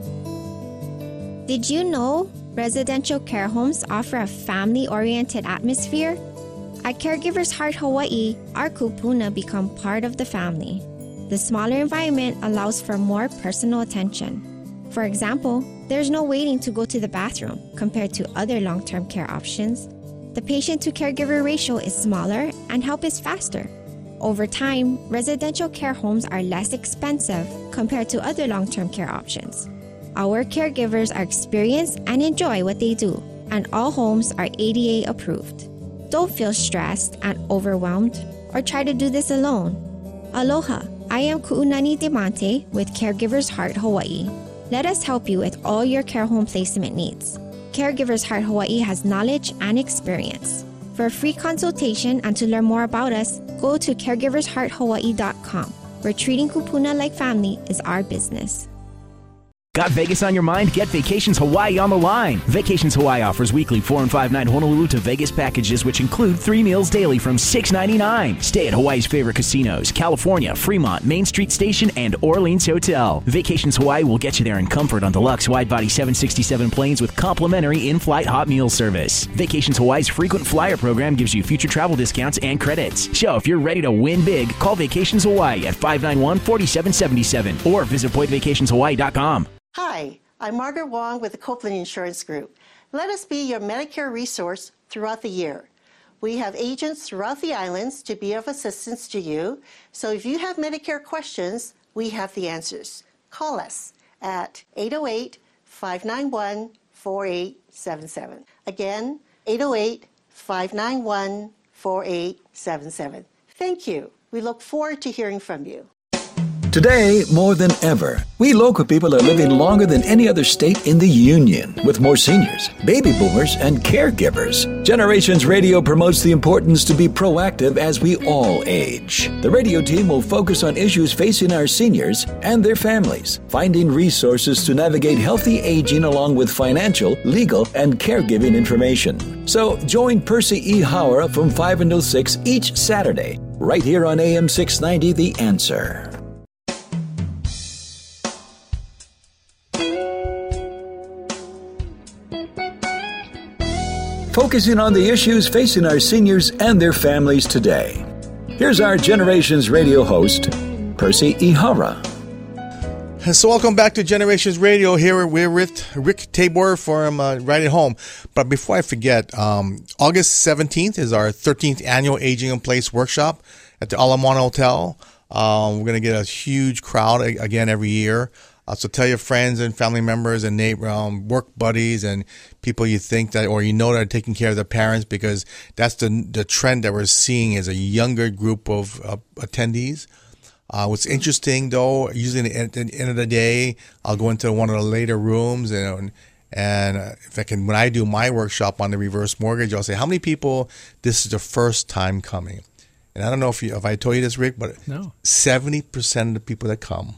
Speaker 10: Did you know residential care homes offer a family-oriented atmosphere? At Caregivers Heart Hawaii, our kupuna become part of the family. The smaller environment allows for more personal attention. For example, there's no waiting to go to the bathroom compared to other long-term care options. The patient-to-caregiver ratio is smaller and help is faster. Over time, residential care homes are less expensive compared to other long-term care options. Our caregivers are experienced and enjoy what they do, and all homes are A D A approved. Don't feel stressed and overwhelmed or try to do this alone. Aloha, I am Ku'unani Demonte with Caregivers Heart Hawaii. Let us help you with all your care home placement needs. Caregivers Heart Hawaii has knowledge and experience. For a free consultation and to learn more about us, go to caregivers heart hawaii dot com, where treating kupuna like family is our business.
Speaker 11: Got Vegas on your mind? Get Vacations Hawaii on the line. Vacations Hawaii offers weekly four and five night Honolulu to Vegas packages, which include three meals daily from six ninety-nine. Stay at Hawaii's favorite casinos: California, Fremont, Main Street Station, and Orleans Hotel. Vacations Hawaii will get you there in comfort on deluxe wide-body seven sixty-seven planes with complimentary in-flight hot meal service. Vacations Hawaii's frequent flyer program gives you future travel discounts and credits. So if you're ready to win big, call Vacations Hawaii at five nine one, four seven seven seven or visit point vacations hawaii dot com.
Speaker 12: Hi, I'm Margaret Wong with the Copeland Insurance Group. Let us be your Medicare resource throughout the year. We have agents throughout the islands to be of assistance to you. So if you have Medicare questions, we have the answers. Call us at eight oh eight, five nine one, four eight seven seven. Again, eight oh eight, five nine one, four eight seven seven. Thank you. We look forward to hearing from you.
Speaker 2: Today, more than ever, we local people are living longer than any other state in the Union, with more seniors, baby boomers, and caregivers. Generations Radio promotes the importance to be proactive as we all age. The radio team will focus on issues facing our seniors and their families, finding resources to navigate healthy aging along with financial, legal, and caregiving information. So join Percy E. Howard from five until six each Saturday, right here on A M six ninety The Answer. Focusing on the issues facing our seniors and their families today. Here's our Generations Radio host, Percy E. Hara.
Speaker 3: So welcome back to Generations Radio. Here we're with Rick Tabor from uh, Right at Home. But before I forget, um, August seventeenth is our thirteenth annual Aging in Place workshop at the Ala Moana Hotel. Um, we're going to get a huge crowd again every year. Uh, so tell your friends and family members and neighbor, um, work buddies and people you think that or you know that are taking care of their parents, because that's the the trend that we're seeing is a younger group of uh, attendees. Uh, what's interesting though, usually at the end of the day, I'll go into one of the later rooms and and uh, if I can, when I do my workshop on the reverse mortgage, I'll say how many people this is the first time coming. And I don't know if you, if I told you this, Rick, but
Speaker 4: no.
Speaker 3: seventy percent of the people that come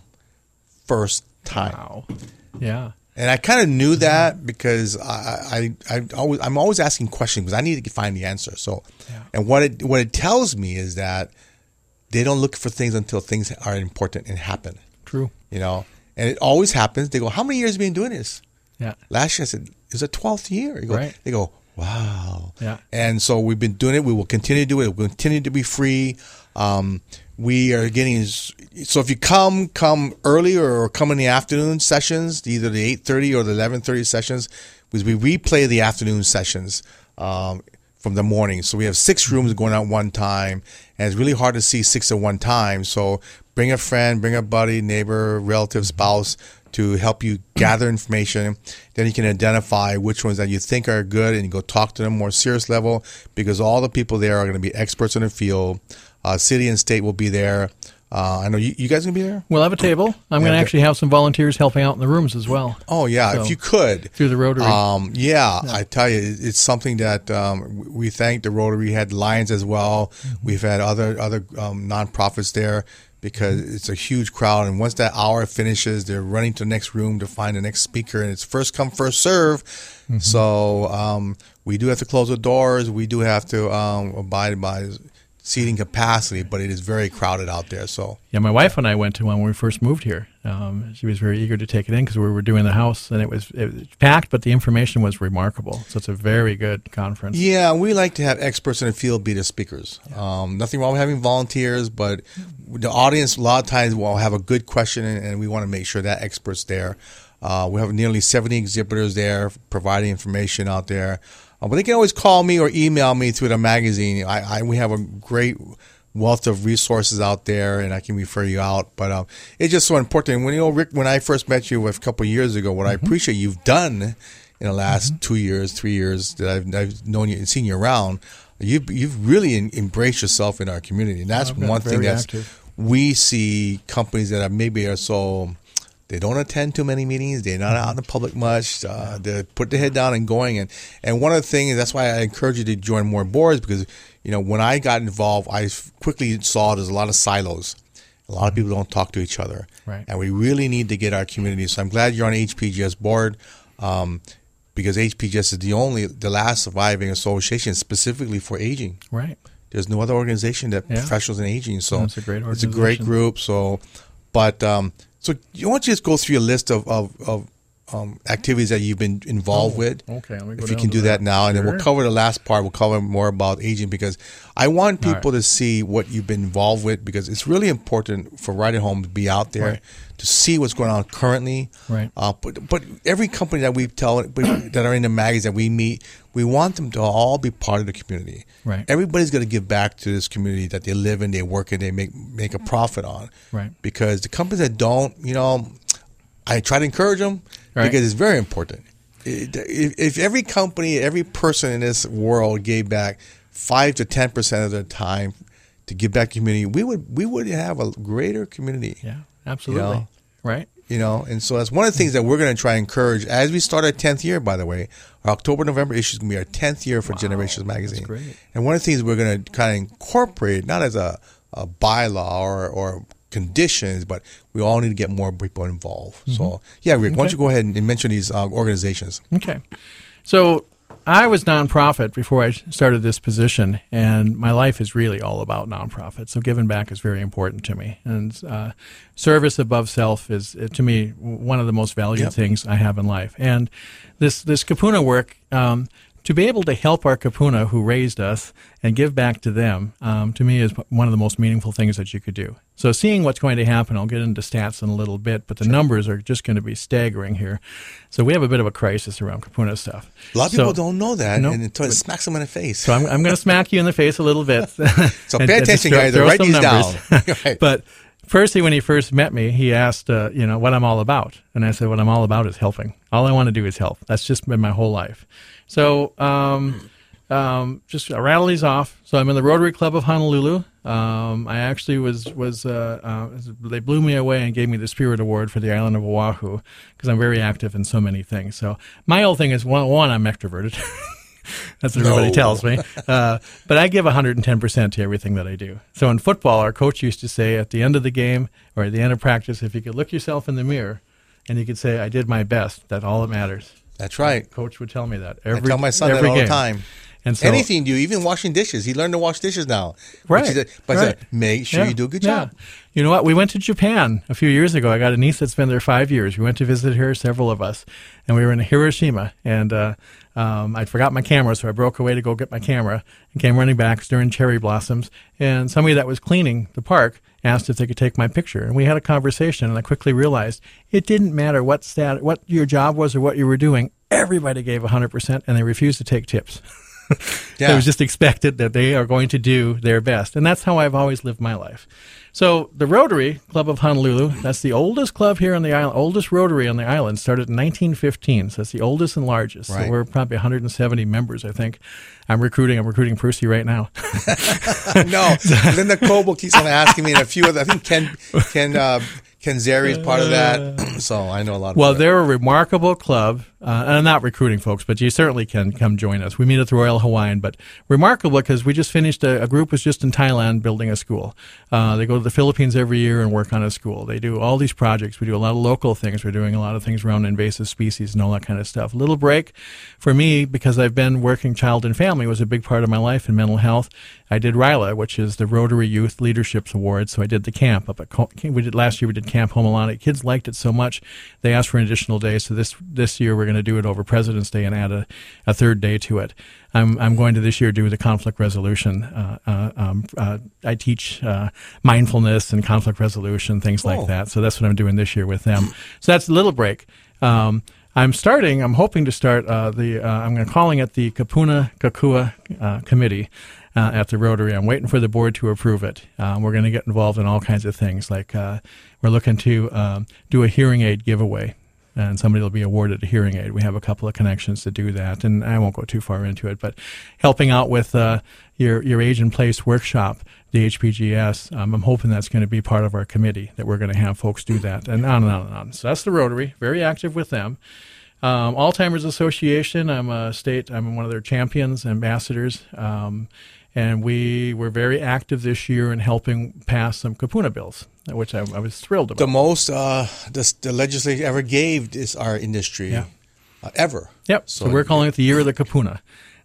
Speaker 3: first time.
Speaker 4: Wow. Yeah.
Speaker 3: And I kind of knew that because I, I, I always, I'm always asking questions because I need to find the answer. So,
Speaker 4: yeah.
Speaker 3: and what it, what it tells me is that they don't look for things until things are important and happen.
Speaker 4: True.
Speaker 3: You know, and it always happens. They go, how many years have you been doing this?
Speaker 4: Yeah.
Speaker 3: Last year I said, it's the twelfth year. You go,
Speaker 4: right.
Speaker 3: They go, wow.
Speaker 4: Yeah.
Speaker 3: And so we've been doing it. We will continue to do it. We'll continue to be free. Um, we are getting, so if you come, come early or come in the afternoon sessions, either the eight thirty or the eleven thirty sessions, because we replay the afternoon sessions um, from the morning. So we have six rooms going out one time, and it's really hard to see six at one time. So bring a friend, bring a buddy, neighbor, relative, spouse to help you gather information. Then you can identify which ones that you think are good and you go talk to them more serious level, because all the people there are going to be experts in the field. Uh, city and state will be there. Uh, I know you, you guys going to be there?
Speaker 4: We'll have a table. I'm
Speaker 3: Yeah,
Speaker 4: going to
Speaker 3: okay.
Speaker 4: actually have some volunteers helping out in the rooms as well.
Speaker 3: Oh, yeah,
Speaker 4: So,
Speaker 3: if you could.
Speaker 4: through the Rotary.
Speaker 3: Um, yeah,
Speaker 4: Yeah.
Speaker 3: I tell you, it- it's something that um, we thank the Rotary. We had Lions as well.
Speaker 4: Mm-hmm.
Speaker 3: We've had other other um, nonprofits there because it's a huge crowd. And once that hour finishes, they're running to the next room to find the next speaker. And it's first come, first serve.
Speaker 4: Mm-hmm.
Speaker 3: So um, we do have to close the doors. We do have to um, abide by seating capacity, but it is very crowded out there. So
Speaker 4: Yeah, my wife and I went to one when we first moved here. Um, she was very eager to take it in because we were doing the house, and it was, it was packed, but the information was remarkable. So it's a very good conference.
Speaker 3: yeah, we like to have experts in the field be the speakers. Um, nothing wrong with having volunteers, but the audience a lot of times will have a good question, and, and we want to make sure that expert's there. Uh, we have nearly seventy exhibitors there providing information out there. Uh, but they can always call me or email me through the magazine. I, I we have a great wealth of resources out there, and I can refer you out. But um, it's just so important. When you know, Rick, when I first met you a couple of years ago, what I appreciate you've done in the last two years, three years that I've, I've known you and seen you around, you've you've really en- embraced yourself in our community, and that's
Speaker 4: I've been
Speaker 3: one thing
Speaker 4: very
Speaker 3: that's
Speaker 4: active.
Speaker 3: we see companies that are maybe are so. They don't attend too many meetings. They're not out in the public much. Uh, they put their head down and going. And, and one of the things, that's why I encourage you to join more boards, because, you know, when I got involved, I quickly saw there's a lot of silos. A lot of people don't talk to each other.
Speaker 4: Right.
Speaker 3: And we really need to get our community. So I'm glad you're on H P G S board, um, because H P G S is the only, the last surviving association specifically for aging.
Speaker 4: Right.
Speaker 3: There's no other organization that
Speaker 4: Yeah.
Speaker 3: professionals in aging. So
Speaker 4: That's a great
Speaker 3: it's a great
Speaker 4: organization.
Speaker 3: group. So, but um, so you want to just go through a list of of, of um, activities that you've been involved
Speaker 4: Oh,
Speaker 3: with.
Speaker 4: okay, let me go
Speaker 3: If you
Speaker 4: down
Speaker 3: can
Speaker 4: to
Speaker 3: do that,
Speaker 4: that.
Speaker 3: now, and then we'll
Speaker 4: Sure.
Speaker 3: cover the last part. We'll cover more about aging, because I want
Speaker 4: All
Speaker 3: people
Speaker 4: right.
Speaker 3: to see what you've been involved with, because it's really important for Right at Home to be out there
Speaker 4: Right.
Speaker 3: to see what's going on currently.
Speaker 4: Right.
Speaker 3: Uh, but but every company that we tell that are in the magazine that we meet, we want them to all be part of the community.
Speaker 4: Right.
Speaker 3: Everybody's going to give back to this community that they live in, they work in, they make make a profit on.
Speaker 4: Right.
Speaker 3: Because the companies that don't, you know, I try to encourage them,
Speaker 4: Right.
Speaker 3: because it's very important. It- If, if every company, every person in this world gave back five to ten percent of their time to give back to the community, we would we would have a greater community.
Speaker 4: Yeah. Absolutely.
Speaker 3: You know?
Speaker 4: Right.
Speaker 3: You know, and so that's one of the things that we're going to try and encourage as we start our tenth year, by the way. Our October, November issue is going to be our tenth year for
Speaker 4: Wow,
Speaker 3: Generations Magazine.
Speaker 4: That's great.
Speaker 3: And one of the things we're going to kind of incorporate, not as a, a bylaw or, or conditions, but we all need to get more people involved. Mm-hmm. So, yeah, Rick, okay. why don't you go ahead and mention these uh, organizations?
Speaker 4: Okay. So I was nonprofit before I started this position, and my life is really all about nonprofit. So giving back is very important to me. And uh, service above self is, uh, to me, one of the most valued yep. things I have in life. And this, this Kupuna work, um, to be able to help our Kupuna who raised us and give back to them, um, to me, is one of the most meaningful things that you could do. So seeing what's going to happen, I'll get into stats in a little bit, but the sure. numbers are just going to be staggering here. So we have a bit of a crisis around Kupuna stuff.
Speaker 3: A lot of
Speaker 4: so,
Speaker 3: people don't know that,
Speaker 4: no,
Speaker 3: and it smacks them in the face.
Speaker 4: So I'm, I'm going to smack you in the face a little bit.
Speaker 3: So
Speaker 4: and,
Speaker 3: pay attention, guys. Write these down. Right.
Speaker 4: But Percy, when he first met me, he asked, uh, you know, what I'm all about. And I said, what I'm all about is helping. All I want to do is help. That's just been my whole life. So um, um, just I'll rattle these off. So I'm in the Rotary Club of Honolulu. Um, I actually was, was uh, uh, they blew me away and gave me the Spirit Award for the island of Oahu because I'm very active in so many things. So my whole thing is, one, one I'm extroverted. That's what everybody
Speaker 3: no.
Speaker 4: tells me. Uh, but I give one hundred ten percent to everything that I do. So in football, our coach used to say at the end of the game or at the end of practice, if you could look yourself in the mirror and you could say, I did my best, that's all that matters.
Speaker 3: That's right.
Speaker 4: The coach would tell me that. Every,
Speaker 3: I tell my son that all
Speaker 4: game.
Speaker 3: the time.
Speaker 4: And so,
Speaker 3: anything you do, even washing dishes. He learned to wash dishes now.
Speaker 4: Right.
Speaker 3: Said, but
Speaker 4: right.
Speaker 3: I said, make sure
Speaker 4: yeah.
Speaker 3: you do a good
Speaker 4: yeah.
Speaker 3: job.
Speaker 4: You know what? We went to Japan a few years ago. I got a niece that's been there five years. We went to visit her, several of us, and we were in Hiroshima. And uh, um, I forgot my camera, so I broke away to go get my camera and came running back. It was during cherry blossoms. And somebody that was cleaning the park asked if they could take my picture. And we had a conversation, and I quickly realized it didn't matter what stat, what your job was or what you were doing. Everybody gave one hundred percent, and they refused to take tips. Yeah. It was just expected that they are going to do their best. And that's how I've always lived my life. So the Rotary Club of Honolulu, that's the oldest club here on the island, oldest Rotary on the island, started in nineteen fifteen. So it's the oldest and largest.
Speaker 3: Right.
Speaker 4: So we're probably one hundred seventy members, I think. I'm recruiting. I'm recruiting Percy right now.
Speaker 3: No. Linda Coble keeps on asking me, and a few other, I think Ken, Ken, uh, Ken Zeri is part of that. So I know a lot of
Speaker 4: Well,
Speaker 3: that.
Speaker 4: they're a remarkable club. Uh, and I'm not recruiting folks, but you certainly can come join us. We meet at the Royal Hawaiian, but remarkable because we just finished, a, a group was just in Thailand building a school. Uh, they go to the Philippines every year and work on a school. They do all these projects. We do a lot of local things. We're doing a lot of things around invasive species and all that kind of stuff. A little break for me because I've been working child and family was a big part of my life in mental health. I did RILA, which is the Rotary Youth Leadership Award. So I did the camp up at, we did last year, we did Camp Homalani. Kids liked it so much. They asked for an additional day. So this, this year we're going to do it over President's Day and add a, a third day to it. I'm, I'm going to this year do the conflict resolution. Uh, uh, um, uh, I teach uh, mindfulness and conflict resolution, things like
Speaker 3: oh.
Speaker 4: that. So that's what I'm doing this year with them. So that's a little break. Um, I'm starting, I'm hoping to start uh, the, uh, I'm calling it the Kupuna Kokua uh, Committee. Uh, at the Rotary. I'm waiting for the board to approve it. Um, we're going to get involved in all kinds of things. Like uh, we're looking to um, do a hearing aid giveaway, and somebody will be awarded a hearing aid. We have a couple of connections to do that, and I won't go too far into it. But helping out with uh, your your age and place workshop, the H P G S, um, I'm hoping that's going to be part of our committee, that we're going to have folks do that, and on and on and on. So that's the Rotary. Very active with them. Um, Alzheimer's Association, I'm a state, I'm one of their champions, ambassadors, um, and we were very active this year in helping pass some Kupuna bills, which I, I was thrilled about.
Speaker 3: The most uh, the, the legislature ever gave is our industry,
Speaker 4: yeah.
Speaker 3: uh, ever.
Speaker 4: Yep, so, so we're calling it the Year of the Kupuna.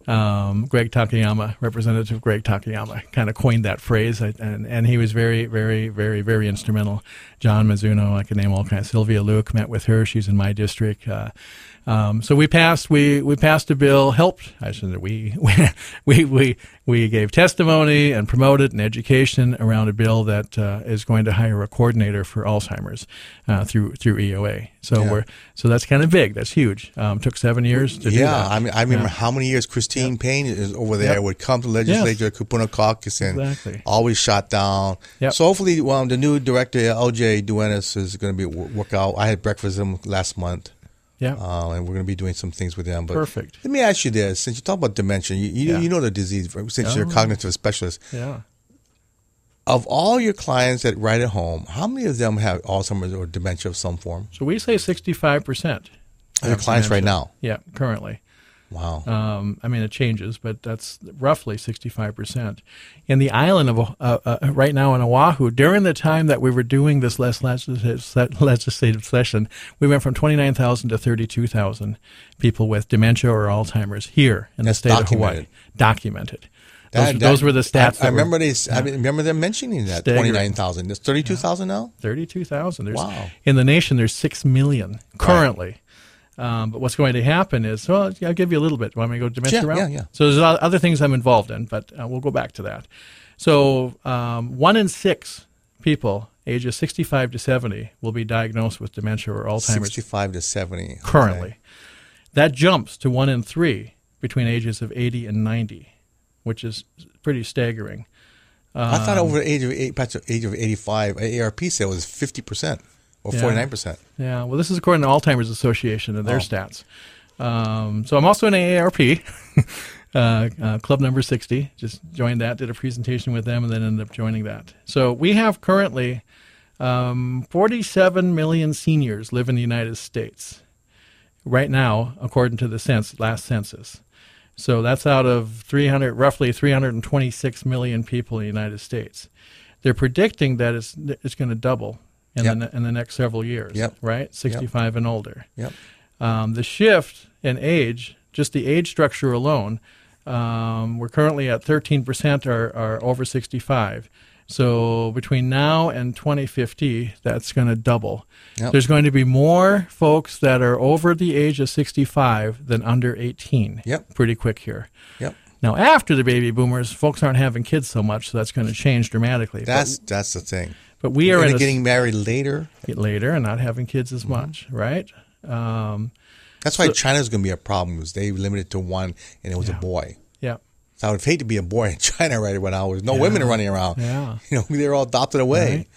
Speaker 4: Um, Greg Takayama, Representative Greg Takayama, kind of coined that phrase, and, and he was very, very, very, very instrumental. John Mizuno, I could name all kinds. Sylvia Luke, met with her. She's in my district. Uh, um, so we passed, we, we passed a bill, helped, I shouldn't we, we, we, we gave testimony and promoted an education around a bill that uh, is going to hire a coordinator for Alzheimer's uh, through through E O A. So
Speaker 3: yeah.
Speaker 4: we're so that's kind of big. That's huge. Um, took seven years to
Speaker 3: yeah,
Speaker 4: do that.
Speaker 3: I mean, I remember
Speaker 4: yeah.
Speaker 3: how many years Christine yep. Payne is over there
Speaker 4: yep.
Speaker 3: would come to the legislature, yes. Kupuna Caucus, and
Speaker 4: exactly.
Speaker 3: always shot down.
Speaker 4: Yep.
Speaker 3: So hopefully, well, the new director L J Duenas is going to be work out. I had breakfast with him last month.
Speaker 4: Yeah,
Speaker 3: uh, and we're going to be doing some things with them. But
Speaker 4: perfect.
Speaker 3: Let me ask you this: since you talk about dementia, you you,
Speaker 4: yeah.
Speaker 3: you know the disease since
Speaker 4: oh.
Speaker 3: you're a cognitive specialist.
Speaker 4: Yeah.
Speaker 3: of all your clients that write at home, how many of them have Alzheimer's or dementia of some form?
Speaker 4: So we say sixty-five percent.
Speaker 3: Of your clients right now?
Speaker 4: Yeah, currently.
Speaker 3: Wow.
Speaker 4: Um, I mean, it changes, but that's roughly sixty-five percent. In the island of, uh, uh, right now in Oahu, during the time that we were doing this less legislative, legislative session, we went from twenty-nine thousand to thirty-two thousand people with dementia or Alzheimer's here in
Speaker 3: That's
Speaker 4: the state
Speaker 3: documented.
Speaker 4: of Hawaii. Documented. Those,
Speaker 3: That-
Speaker 4: those
Speaker 3: that-
Speaker 4: were the stats.
Speaker 3: I, I
Speaker 4: that
Speaker 3: remember
Speaker 4: were,
Speaker 3: they.
Speaker 4: yeah.
Speaker 3: I remember them mentioning that
Speaker 4: Staggering.
Speaker 3: twenty-nine thousand. There's thirty-two thousand now.
Speaker 4: Thirty-two thousand.
Speaker 3: Wow.
Speaker 4: In the nation, there's six million currently. Um, but what's going to happen is, well, I'll give you a little bit. Want me to go dementia
Speaker 3: Yeah,
Speaker 4: route?
Speaker 3: yeah, yeah.
Speaker 4: So there's o- other things I'm involved in, but uh, we'll go back to that. So um, one in six people ages sixty-five to seventy will be diagnosed with dementia or Alzheimer's.
Speaker 3: Sixty-five to seventy
Speaker 4: Currently.
Speaker 3: Okay.
Speaker 4: That jumps to one in three between ages of eighty and ninety, which is pretty staggering. Um,
Speaker 3: I thought over the age of eight, past the age of eighty-five, A A R P said it was fifty percent or
Speaker 4: Yeah.
Speaker 3: forty-nine percent.
Speaker 4: Yeah, well, this is according to Alzheimer's Association and their
Speaker 3: Oh.
Speaker 4: stats. Um, so I'm also in A A R P, uh, uh, club number sixty. Just joined that, did a presentation with them, and then ended up joining that. So we have currently um, forty-seven million seniors live in the United States right now, according to the census, last census. So that's out of three hundred, roughly three hundred twenty-six million people in the United States. They're predicting that it's it's going to double in
Speaker 3: Yep.
Speaker 4: the in the next several years.
Speaker 3: Yep.
Speaker 4: Right, sixty-five and older.
Speaker 3: Yep.
Speaker 4: Um, the shift in age, just the age structure alone, um, we're currently at thirteen percent are, are over sixty-five. So between now and twenty fifty, that's going to double.
Speaker 3: Yep.
Speaker 4: There's going to be more folks that are over the age of sixty-five than under eighteen.
Speaker 3: Yep.
Speaker 4: Pretty quick here.
Speaker 3: Yep.
Speaker 4: Now, after the baby boomers, folks aren't having kids so much, so that's going to change dramatically.
Speaker 3: That's
Speaker 4: but,
Speaker 3: that's the thing.
Speaker 4: but we are
Speaker 3: And
Speaker 4: in
Speaker 3: they're
Speaker 4: a,
Speaker 3: getting married later.
Speaker 4: later and not having kids as much, right? Um,
Speaker 3: That's why
Speaker 4: so-
Speaker 3: China's going to be a problem. Because they limited it to one, and it was
Speaker 4: Yeah.
Speaker 3: a boy.
Speaker 4: yeah.
Speaker 3: So I would hate to be a boy in China right when I was no
Speaker 4: Yeah.
Speaker 3: women running around.
Speaker 4: Yeah.
Speaker 3: You know, they're all adopted away.
Speaker 4: Right.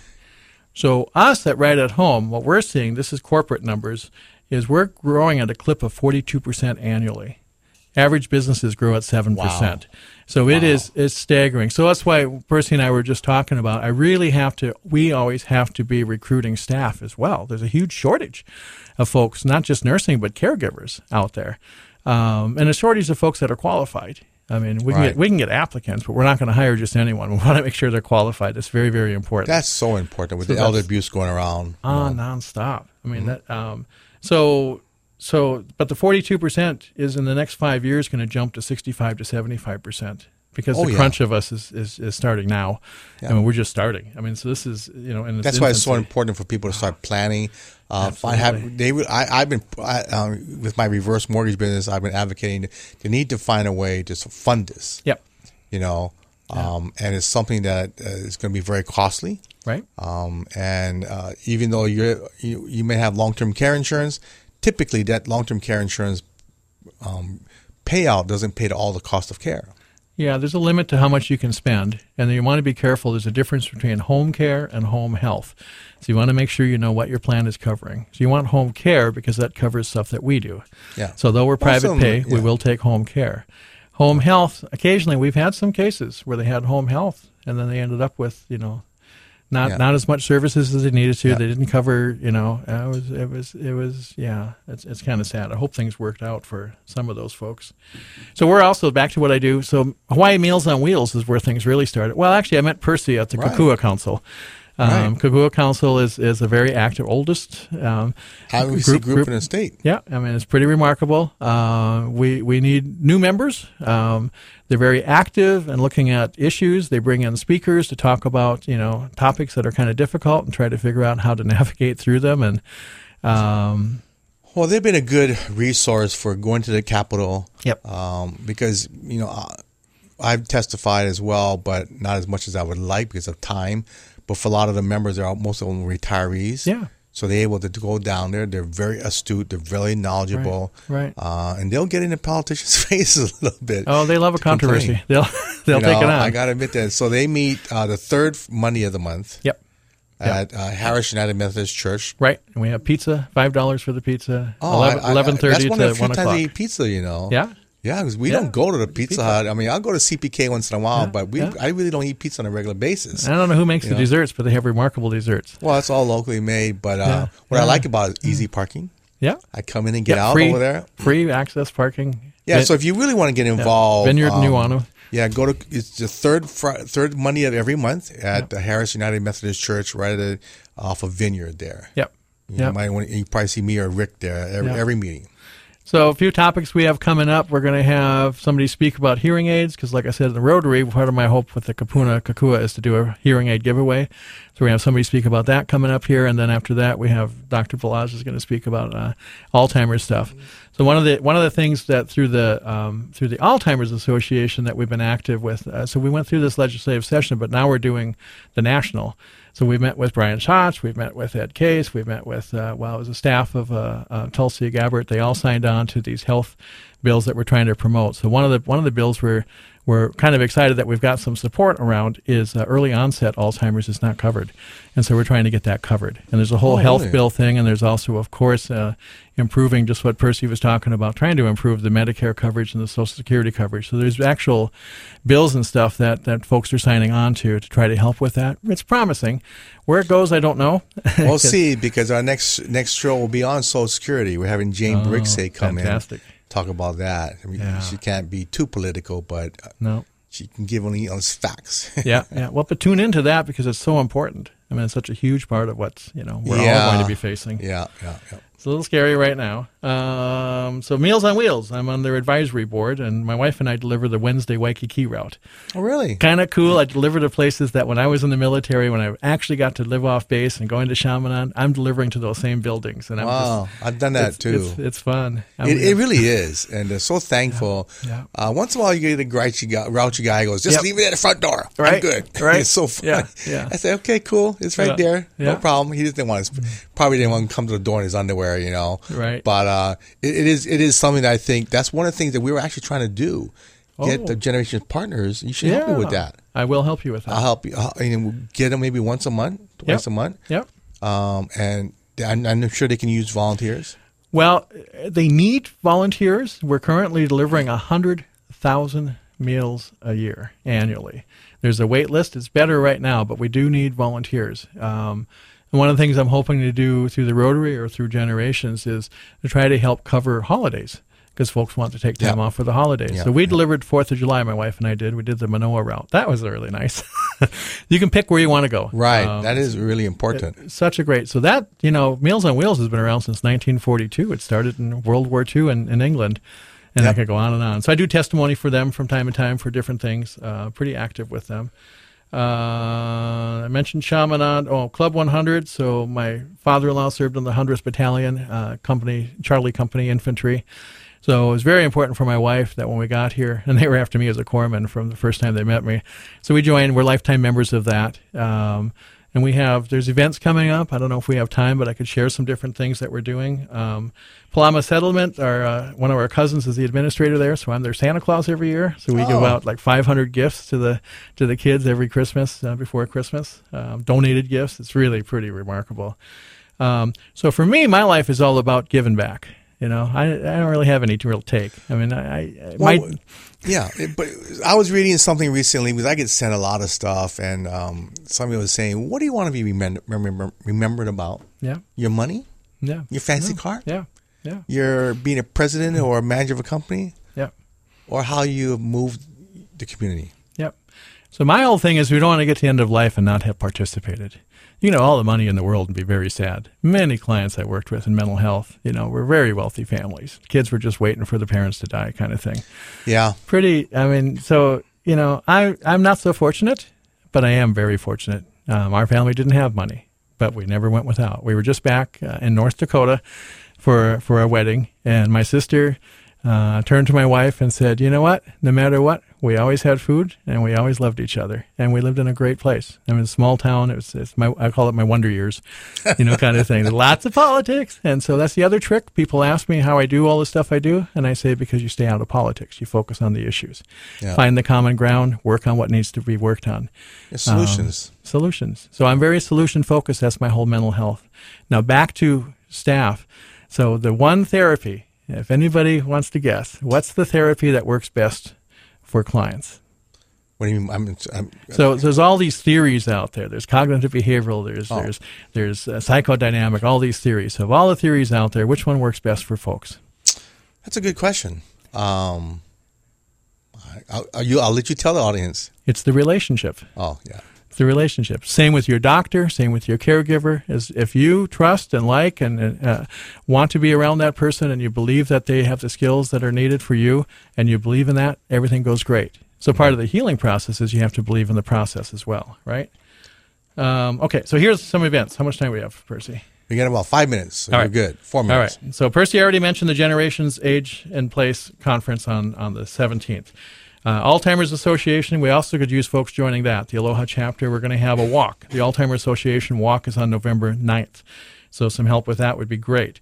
Speaker 4: So us at Right at Home, what we're seeing, this is corporate numbers, is we're growing at a clip of forty-two percent annually. Average businesses grow at seven percent.
Speaker 3: Wow.
Speaker 4: So it is it's staggering. So that's why Percy and I were just talking about, I really have to, we always have to be recruiting staff as well. There's a huge shortage of folks, not just nursing, but caregivers out there. Um, and a shortage of folks that are qualified. I mean, we can,
Speaker 3: Right.
Speaker 4: get, we can get applicants, but we're not going to hire just anyone. We want to make sure they're qualified. It's very, very important.
Speaker 3: That's so important with
Speaker 4: So
Speaker 3: the elder
Speaker 4: that's-
Speaker 3: abuse going around.
Speaker 4: Ah,
Speaker 3: you know.
Speaker 4: nonstop. I mean,
Speaker 3: Mm-hmm.
Speaker 4: that. Um, so, so, but the forty-two percent is in the next five years going to jump to sixty-five to seventy-five percent because
Speaker 3: Oh,
Speaker 4: the
Speaker 3: yeah.
Speaker 4: crunch of us is, is, is starting now.
Speaker 3: Yeah.
Speaker 4: I mean, we're just starting. I mean, so this is you know, and
Speaker 3: That's why it's so important for people to start planning. Uh, I have they would. I, I've been I, um, with my reverse mortgage business. I've been advocating the need to find a way to fund this.
Speaker 4: Yep.
Speaker 3: You know, um, and it's something that uh, is going to be very costly.
Speaker 4: Right.
Speaker 3: Um, and uh, even though you're, you you may have long term care insurance, typically that long term care insurance um, payout doesn't pay to all the cost of care.
Speaker 4: Yeah, there's a limit to how much you can spend, and you want to be careful. There's a difference between home care and home health. So you want to make sure you know what your plan is covering. So you want home care because that covers stuff that we do.
Speaker 3: Yeah.
Speaker 4: So though we're private
Speaker 3: Also,
Speaker 4: pay, we
Speaker 3: yeah.
Speaker 4: will take home care. Home health, occasionally we've had some cases where they had home health, and then they ended up with, you know, not
Speaker 3: Yeah.
Speaker 4: not as much services as they needed to.
Speaker 3: Yeah.
Speaker 4: They didn't cover, you know, it was it was it was yeah. It's it's kind of sad. I hope things worked out for some of those folks. So we're also back to what I do. So Hawaii Meals on Wheels is where things really started. Well, actually, I met Percy at the
Speaker 3: Right.
Speaker 4: Kokua Council. Um,
Speaker 3: Right.
Speaker 4: Kokua Council is, is a very active, oldest um,
Speaker 3: Advocacy group in the state.
Speaker 4: Yeah, I mean it's pretty remarkable. Uh, we we need new members. Um, they're very active and looking at issues. They bring in speakers to talk about you know topics that are kind of difficult and try to figure out how to navigate through them. And um,
Speaker 3: Well, they've been a good resource for going to the Capitol.
Speaker 4: Yep.
Speaker 3: Um, because, you know, uh, I've testified as well, but not as much as I would like because of time. But for a lot of the members, they're all, most of them retirees.
Speaker 4: Yeah.
Speaker 3: So they're able to go down there. They're very astute. They're very knowledgeable.
Speaker 4: Right, right.
Speaker 3: Uh, and they'll get into politicians' faces a little bit.
Speaker 4: oh, they love a
Speaker 3: to complain.
Speaker 4: controversy. They'll they'll
Speaker 3: You
Speaker 4: take
Speaker 3: know,
Speaker 4: it on.
Speaker 3: I got to admit that. So they meet uh, the third Monday of the month.
Speaker 4: Yep.
Speaker 3: At uh, Harris United Methodist Church.
Speaker 4: Right, and we have pizza, five dollars for the pizza.
Speaker 3: Oh, I- I-
Speaker 4: eleven thirty
Speaker 3: that's one
Speaker 4: to
Speaker 3: of the few
Speaker 4: one
Speaker 3: times
Speaker 4: o'clock.
Speaker 3: I eat pizza, you know.
Speaker 4: Yeah.
Speaker 3: Yeah, because we
Speaker 4: Yeah.
Speaker 3: don't go to the Pizza,
Speaker 4: Pizza.
Speaker 3: Hut. I mean, I'll go to C P K once in a while,
Speaker 4: Yeah,
Speaker 3: but we
Speaker 4: yeah.
Speaker 3: I really don't eat pizza on a regular basis.
Speaker 4: I don't know who makes
Speaker 3: You
Speaker 4: the
Speaker 3: know?
Speaker 4: desserts, but they have remarkable desserts.
Speaker 3: Well, it's all locally made, but uh,
Speaker 4: Yeah.
Speaker 3: what
Speaker 4: Yeah.
Speaker 3: I like about it is easy parking.
Speaker 4: Yeah.
Speaker 3: I come in and get
Speaker 4: Yeah,
Speaker 3: out
Speaker 4: free,
Speaker 3: over there.
Speaker 4: Free access parking.
Speaker 3: Yeah,
Speaker 4: Vin-
Speaker 3: so if you really want to get
Speaker 4: yeah.
Speaker 3: involved,
Speaker 4: Vineyard
Speaker 3: um,
Speaker 4: Nuano.
Speaker 3: Yeah, go to it's the third fr- third Monday of every month at the Harris United Methodist Church, right at, off of Vineyard there.
Speaker 4: Yep.
Speaker 3: You,
Speaker 4: Yep.
Speaker 3: might want, you probably see me or Rick there every,
Speaker 4: Yep.
Speaker 3: every meeting.
Speaker 4: So a few topics we have coming up. We're going to have somebody speak about hearing aids because, like I said, in the Rotary, part of my hope with the Kapuna Kakua is to do a hearing aid giveaway. So we have somebody speak about that coming up here, and then after that, we have Doctor Velaz is going to speak about uh, Alzheimer's stuff. So one of the one of the things that through the um, through the Alzheimer's Association that we've been active with. Uh, so we went through this legislative session, but now we're doing the national. So we met with Brian Schatz, we've met with Ed Case, we've met with, uh, well, it was a staff of uh, uh, Tulsi Gabbard. They all signed on to these health bills that we're trying to promote. So one of the one of the bills we're we're kind of excited that we've got some support around is uh, early onset Alzheimer's is not covered, and so we're trying to get that covered. And there's a whole
Speaker 3: Oh,
Speaker 4: health
Speaker 3: really?
Speaker 4: bill thing, and there's also, of course, uh, improving just what Percy was talking about, trying to improve the Medicare coverage and the Social Security coverage. So there's actual bills and stuff that, that folks are signing on to to try to help with that. It's promising. Where it goes, I don't know.
Speaker 3: We'll see, because our next next show will be on Social Security. We're having Jane
Speaker 4: Oh,
Speaker 3: Brixey come
Speaker 4: fantastic.
Speaker 3: in, talk about that. I mean,
Speaker 4: Yeah.
Speaker 3: she can't be too political, but uh,
Speaker 4: No.
Speaker 3: she can give only us facts.
Speaker 4: yeah, yeah. Well, but tune into that because it's so important. I mean, it's such a huge part of what's, you know, we're
Speaker 3: Yeah.
Speaker 4: all going to be facing.
Speaker 3: Yeah, yeah, yeah.
Speaker 4: It's a little scary right now. Um, so Meals on Wheels, I'm on their advisory board, and my wife and I deliver the Wednesday Waikiki route.
Speaker 3: Oh, really?
Speaker 4: Kind of cool. I deliver to places that when I was in the military, when I actually got to live off base and going to Chaminade, I'm delivering to those same buildings. And I'm
Speaker 3: Wow,
Speaker 4: just,
Speaker 3: I've done that
Speaker 4: it's,
Speaker 3: too.
Speaker 4: It's, it's fun. I'm-
Speaker 3: It, it really is, and they're so thankful.
Speaker 4: Yeah.
Speaker 3: Uh, once in a while, you get a grouchy guy, grouchy guy who goes, "Just
Speaker 4: Yep.
Speaker 3: leave it at the front door. I'm
Speaker 4: Right,
Speaker 3: good."
Speaker 4: right.
Speaker 3: It's so funny.
Speaker 4: Yeah, yeah.
Speaker 3: I say, "Okay, cool. It's right
Speaker 4: Yeah,
Speaker 3: there. No
Speaker 4: yeah.
Speaker 3: problem." He just didn't want to. Probably didn't want to come to the door in his underwear, you know.
Speaker 4: Right.
Speaker 3: But uh, it, it is it is something that I think that's one of the things that we were actually trying to do. Get
Speaker 4: Oh.
Speaker 3: the Generation Partners. You should help me with that.
Speaker 4: I will help you with that.
Speaker 3: I'll help you. I'll, and we'll get them maybe once a month, twice
Speaker 4: Yep.
Speaker 3: a month.
Speaker 4: Yep.
Speaker 3: Um, and I'm, I'm sure they can use volunteers.
Speaker 4: Well, they need volunteers. We're currently delivering one hundred thousand meals a year annually. There's a wait list. It's better right now, but we do need volunteers. Um, and one of the things I'm hoping to do through the Rotary or through Generations is to try to help cover holidays because folks want to take time
Speaker 3: Yeah.
Speaker 4: off for the holidays.
Speaker 3: Yeah.
Speaker 4: So we delivered fourth of July, my wife and I did. We did the Manoa route. That was really nice. You can pick where you want to go.
Speaker 3: Right.
Speaker 4: Um,
Speaker 3: that is really important.
Speaker 4: it- such a great. So that, you know, Meals on Wheels has been around since nineteen forty-two. It started in World War Two in, in England, and I
Speaker 3: Yep.
Speaker 4: could go on and on. So I do testimony for them from time to time for different things. Uh, pretty active with them. Uh, I mentioned Chaminade. Oh, Club one hundred. So my father-in-law served in the one hundredth Battalion uh, Company, Charlie Company Infantry. So it was very important for my wife that when we got here, and they were after me as a corpsman from the first time they met me. So we joined. We're lifetime members of that. Um, and we have, there's events coming up. I don't know if we have time, but I could share some different things that we're doing. Um, Palama Settlement, our, uh, one of our cousins is the administrator there, so I'm their Santa Claus every year. So we give
Speaker 3: Oh.
Speaker 4: out like five hundred gifts to the to the kids every Christmas, uh, before Christmas, um, donated gifts. It's really pretty remarkable. Um, so for me, my life is all about giving back. You know, I, I don't really have any to real take. I mean, I, I
Speaker 3: Well,
Speaker 4: my,
Speaker 3: yeah, it- but I was reading something recently because I get sent a lot of stuff, and um, somebody was saying, "What do you want to be remember, remember, remembered about?
Speaker 4: yeah,
Speaker 3: Your money,
Speaker 4: yeah,
Speaker 3: your fancy
Speaker 4: yeah,
Speaker 3: car,
Speaker 4: yeah, yeah,
Speaker 3: your being a president or a manager of a company,
Speaker 4: yeah.
Speaker 3: or how you have moved the community."
Speaker 4: Yep. So my whole thing is we don't want to get to the end of life and not have participated. You can have all the money in the world and be very sad. Many clients I worked with in mental health, you know, were very wealthy families. Kids were just waiting for the parents to die kind of thing.
Speaker 3: Yeah,
Speaker 4: Pretty, I mean, so, you know, I, I'm not so fortunate, but I am very fortunate. Um, our family didn't have money, but we never went without. We were just back uh, in North Dakota for, for our wedding, and my sister uh, turned to my wife and said, you know what, no matter what, we always had food and we always loved each other, and we lived in a great place. I mean, a small town. It was, it's my, I call it my wonder years, you know, kind of thing. Lots of politics. And so that's the other trick. People ask me how I do all the stuff I do, and I say, because you stay out of politics. You focus on the issues.
Speaker 3: Yeah.
Speaker 4: Find the common ground, work on what needs to be worked on.
Speaker 3: your solutions.
Speaker 4: Um, solutions. So I'm very solution focused. That's my whole mental health. Now back to staff. So the one therapy, if anybody wants to guess, what's the therapy that works best for clients?
Speaker 3: What do you mean? I'm, I'm,
Speaker 4: so there's all these theories out there. There's cognitive behavioral. There's
Speaker 3: Oh.
Speaker 4: there's there's uh, psychodynamic. All these theories. So of all the theories out there, which one works best for folks?
Speaker 3: That's a good question. Um, I- I'll, I'll, you, I'll let you tell the audience.
Speaker 4: It's the relationship.
Speaker 3: Oh, yeah.
Speaker 4: It's the relationship. Same with your doctor. Same with your caregiver. As if you trust and like and uh, want to be around that person, and you believe that they have the skills that are needed for you, and you believe in that, everything goes great. So part of the healing process is you have to believe in the process as well, right? Um, okay, so here's some events. How much time do we have, Percy?
Speaker 3: We got about five minutes, so
Speaker 4: All
Speaker 3: we're
Speaker 4: right.
Speaker 3: good. Four minutes.
Speaker 4: All right. So Percy already mentioned the Generations Age and Place Conference on, on the seventeenth. Uh, Alzheimer's Association, we also could use folks joining that. The Aloha chapter, we're going to have a walk. The Alzheimer's Association walk is on November ninth. So some help with that would be great.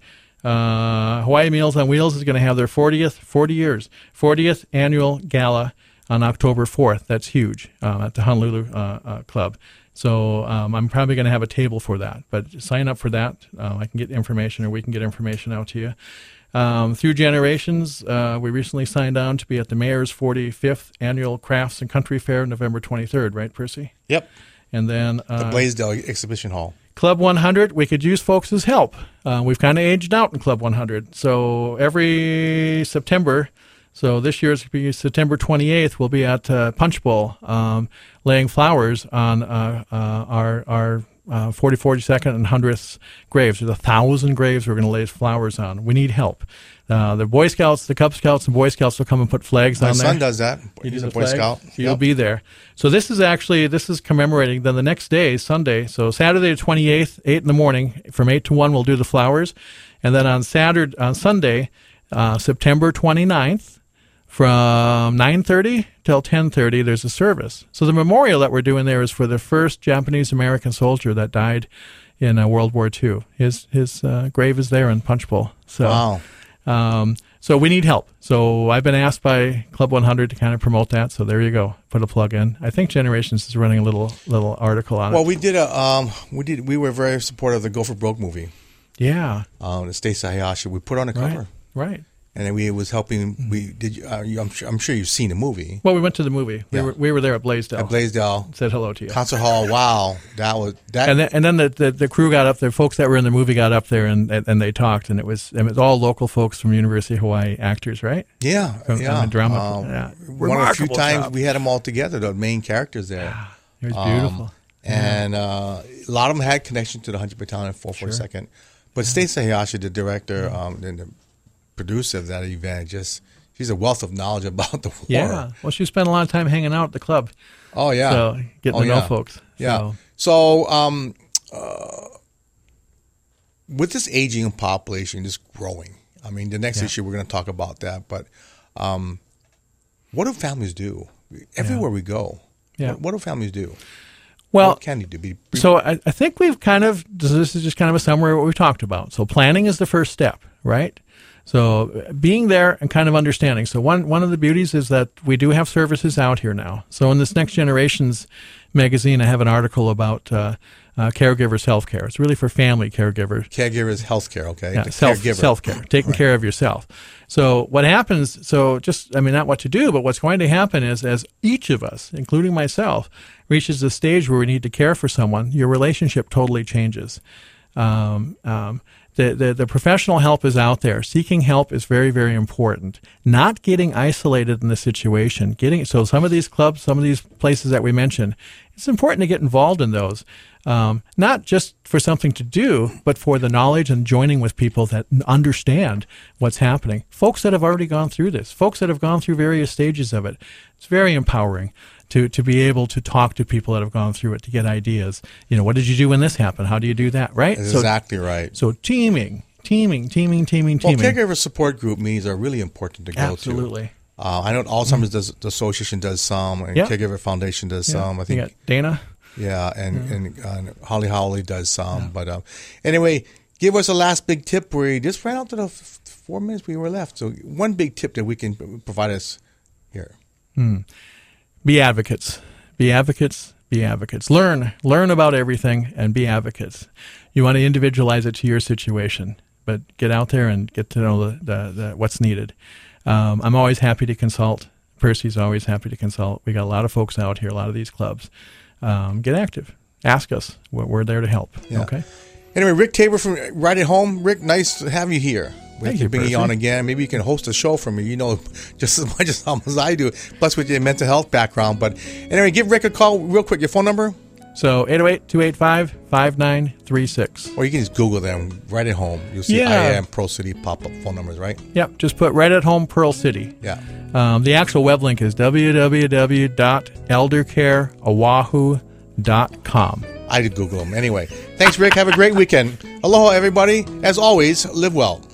Speaker 4: Uh, Hawaii Meals on Wheels is going to have their fortieth, forty years, fortieth annual gala on October fourth. That's huge um, at the Honolulu uh, uh, Club. So um, I'm probably going to have a table for that. But sign up for that. Uh, I can get information, or we can get information out to you. Um, through Generations, uh, we recently signed on to be at the Mayor's forty-fifth Annual Crafts and Country Fair, November twenty-third, right, Percy?
Speaker 3: Yep.
Speaker 4: And then
Speaker 3: The
Speaker 4: uh,
Speaker 3: Blaisdell Exhibition Hall.
Speaker 4: Club one hundred, we could use folks' help. Uh, we've kind of aged out in Club one hundred. So every September, so this year's be September twenty-eighth, we'll be at uh, Punch Bowl um, laying flowers on uh, uh, our our uh, forty, forty-second, and hundredth graves. There's a thousand graves we're going to lay flowers on. We need help. Uh, the Boy Scouts, the Cub Scouts, and Boy Scouts will come and put flags
Speaker 3: My
Speaker 4: on there.
Speaker 3: son does that.
Speaker 4: He
Speaker 3: He's
Speaker 4: does
Speaker 3: a Boy
Speaker 4: flag,
Speaker 3: Scout.
Speaker 4: so you'll
Speaker 3: Yep.
Speaker 4: be there. So this is actually, this is commemorating, then the next day, Sunday, so Saturday the twenty-eighth, eight in the morning, from eight to one, we'll do the flowers. And then on Saturday, on Sunday, uh, September twenty-ninth, from nine thirty till ten thirty, there's a service. So the memorial that we're doing there is for the first Japanese-American soldier that died in uh, World War Two. His his uh, grave is there in Punch Bowl. So,
Speaker 3: Wow.
Speaker 4: Um, so we need help. So I've been asked by Club one hundred to kind of promote that. So there you go. Put a plug in. I think Generations is running a little little article on
Speaker 3: Well,
Speaker 4: it.
Speaker 3: we did a um, we did we were very supportive of the Go for Broke movie.
Speaker 4: Yeah.
Speaker 3: Um, the Stacey Hayashi. We put on a
Speaker 4: Right.
Speaker 3: cover.
Speaker 4: Right.
Speaker 3: And then we it was helping. We did. you- Uh, you, I'm sure. I'm sure you've seen the movie.
Speaker 4: Well, we went to the movie. We
Speaker 3: Yeah.
Speaker 4: were we were there at Blaisdell.
Speaker 3: At Blaisdell.
Speaker 4: Said hello to you.
Speaker 3: Concert hall. Wow, that was that.
Speaker 4: And then, and then the, the the crew got up there. Folks that were in the movie got up there and and, and they talked. And it was it was all local folks from University of Hawaii actors, right?
Speaker 3: yeah,
Speaker 4: From,
Speaker 3: yeah.
Speaker 4: from the drama.
Speaker 3: Um,
Speaker 4: yeah.
Speaker 3: One of the few
Speaker 4: Remarkable
Speaker 3: times
Speaker 4: job.
Speaker 3: we had them all together. The main characters there.
Speaker 4: It was
Speaker 3: Um,
Speaker 4: beautiful.
Speaker 3: and uh, a lot of them had connection to the one hundred Battalion, four forty-second. But Stacey Hayashi, the director um, and the producer of that event, just she's a wealth of knowledge about the war.
Speaker 4: Yeah. Well, she spent a lot of time hanging out at the club.
Speaker 3: Oh yeah.
Speaker 4: So getting
Speaker 3: Oh,
Speaker 4: to know
Speaker 3: yeah.
Speaker 4: folks.
Speaker 3: Yeah.
Speaker 4: So,
Speaker 3: So, um, uh, with this aging population, just growing. I mean, the next
Speaker 4: Yeah.
Speaker 3: issue we're going to talk about that. But um, what do families do everywhere we go?
Speaker 4: Yeah.
Speaker 3: What, what do families do?
Speaker 4: Well,
Speaker 3: what can you do? Be, be-
Speaker 4: So I, I think we've kind of, this is just kind of a summary of what we've talked about. So planning is the first step, right? So being there and kind of understanding. So one, one of the beauties is that we do have services out here now. So in this Next Generations magazine, I have an article about uh, uh, caregivers' healthcare. It's really for family caregivers.
Speaker 3: caregivers healthcare, okay?
Speaker 4: Yeah,
Speaker 3: The
Speaker 4: self,
Speaker 3: caregiver.
Speaker 4: self-care, taking
Speaker 3: Right.
Speaker 4: care of yourself. So what happens, so just, I mean, not what to do, but what's going to happen is as each of us, including myself, reaches the stage where we need to care for someone, your relationship totally changes. Um, um, the, the, the professional help is out there. Seeking help is very, very important. Not getting isolated in the situation. Getting so some of these clubs, some of these places that we mentioned, it's important to get involved in those. Um, not just for something to do, but for the knowledge and joining with people that understand what's happening. Folks that have already gone through this, folks that have gone through various stages of it. It's very empowering to, to be able to talk to people that have gone through it, to get ideas. You know, what did you do when this happened? How do you do that? Right?
Speaker 3: That's
Speaker 4: So-
Speaker 3: exactly right.
Speaker 4: So teaming, teaming, teaming, teaming,
Speaker 3: Well,
Speaker 4: teaming.
Speaker 3: caregiver support group meetings are really important to go
Speaker 4: Absolutely.
Speaker 3: to. Uh, I know Alzheimer's does, the association does some, and
Speaker 4: Yeah.
Speaker 3: Caregiver Foundation does
Speaker 4: Yeah.
Speaker 3: some. I
Speaker 4: You
Speaker 3: think
Speaker 4: got Dana.
Speaker 3: Yeah, and, and, and Holly Howley does some. But um, anyway, give us a last big tip. We just ran out to the f- four minutes we were left. So one big tip that we can provide us here.
Speaker 4: Hmm. Be advocates. Be advocates. Be advocates. Learn. Learn about everything and be advocates. You want to individualize it to your situation. but get out there and get to know the, the, the what's needed. Um, I'm always happy to consult. Percy's always happy to consult. We got a lot of folks out here, a lot of these clubs. Um, get active. Ask us. We're, we're there to help.
Speaker 3: Yeah.
Speaker 4: Okay.
Speaker 3: Anyway, Rick Tabor from Right at Home. Rick, nice to have you here. We have
Speaker 4: Thank
Speaker 3: to
Speaker 4: you,
Speaker 3: bring you
Speaker 4: Percy.
Speaker 3: on again. Maybe you can host a show for me. You know just as much as, as I do, plus with your mental health background. But anyway, give Rick a call real quick. Your phone number?
Speaker 4: So eight oh eight, two eight five, five nine three six.
Speaker 3: Or you can just Google them Right at Home. You'll see
Speaker 4: Yeah.
Speaker 3: I am Pearl City pop-up phone numbers, right?
Speaker 4: Yep, just put Right at Home Pearl City.
Speaker 3: Yeah.
Speaker 4: Um, the actual web link is w w w dot elder care oahu dot com.
Speaker 3: I did Google them. Anyway, thanks, Rick. Have a great weekend. Aloha, everybody. As always, live well.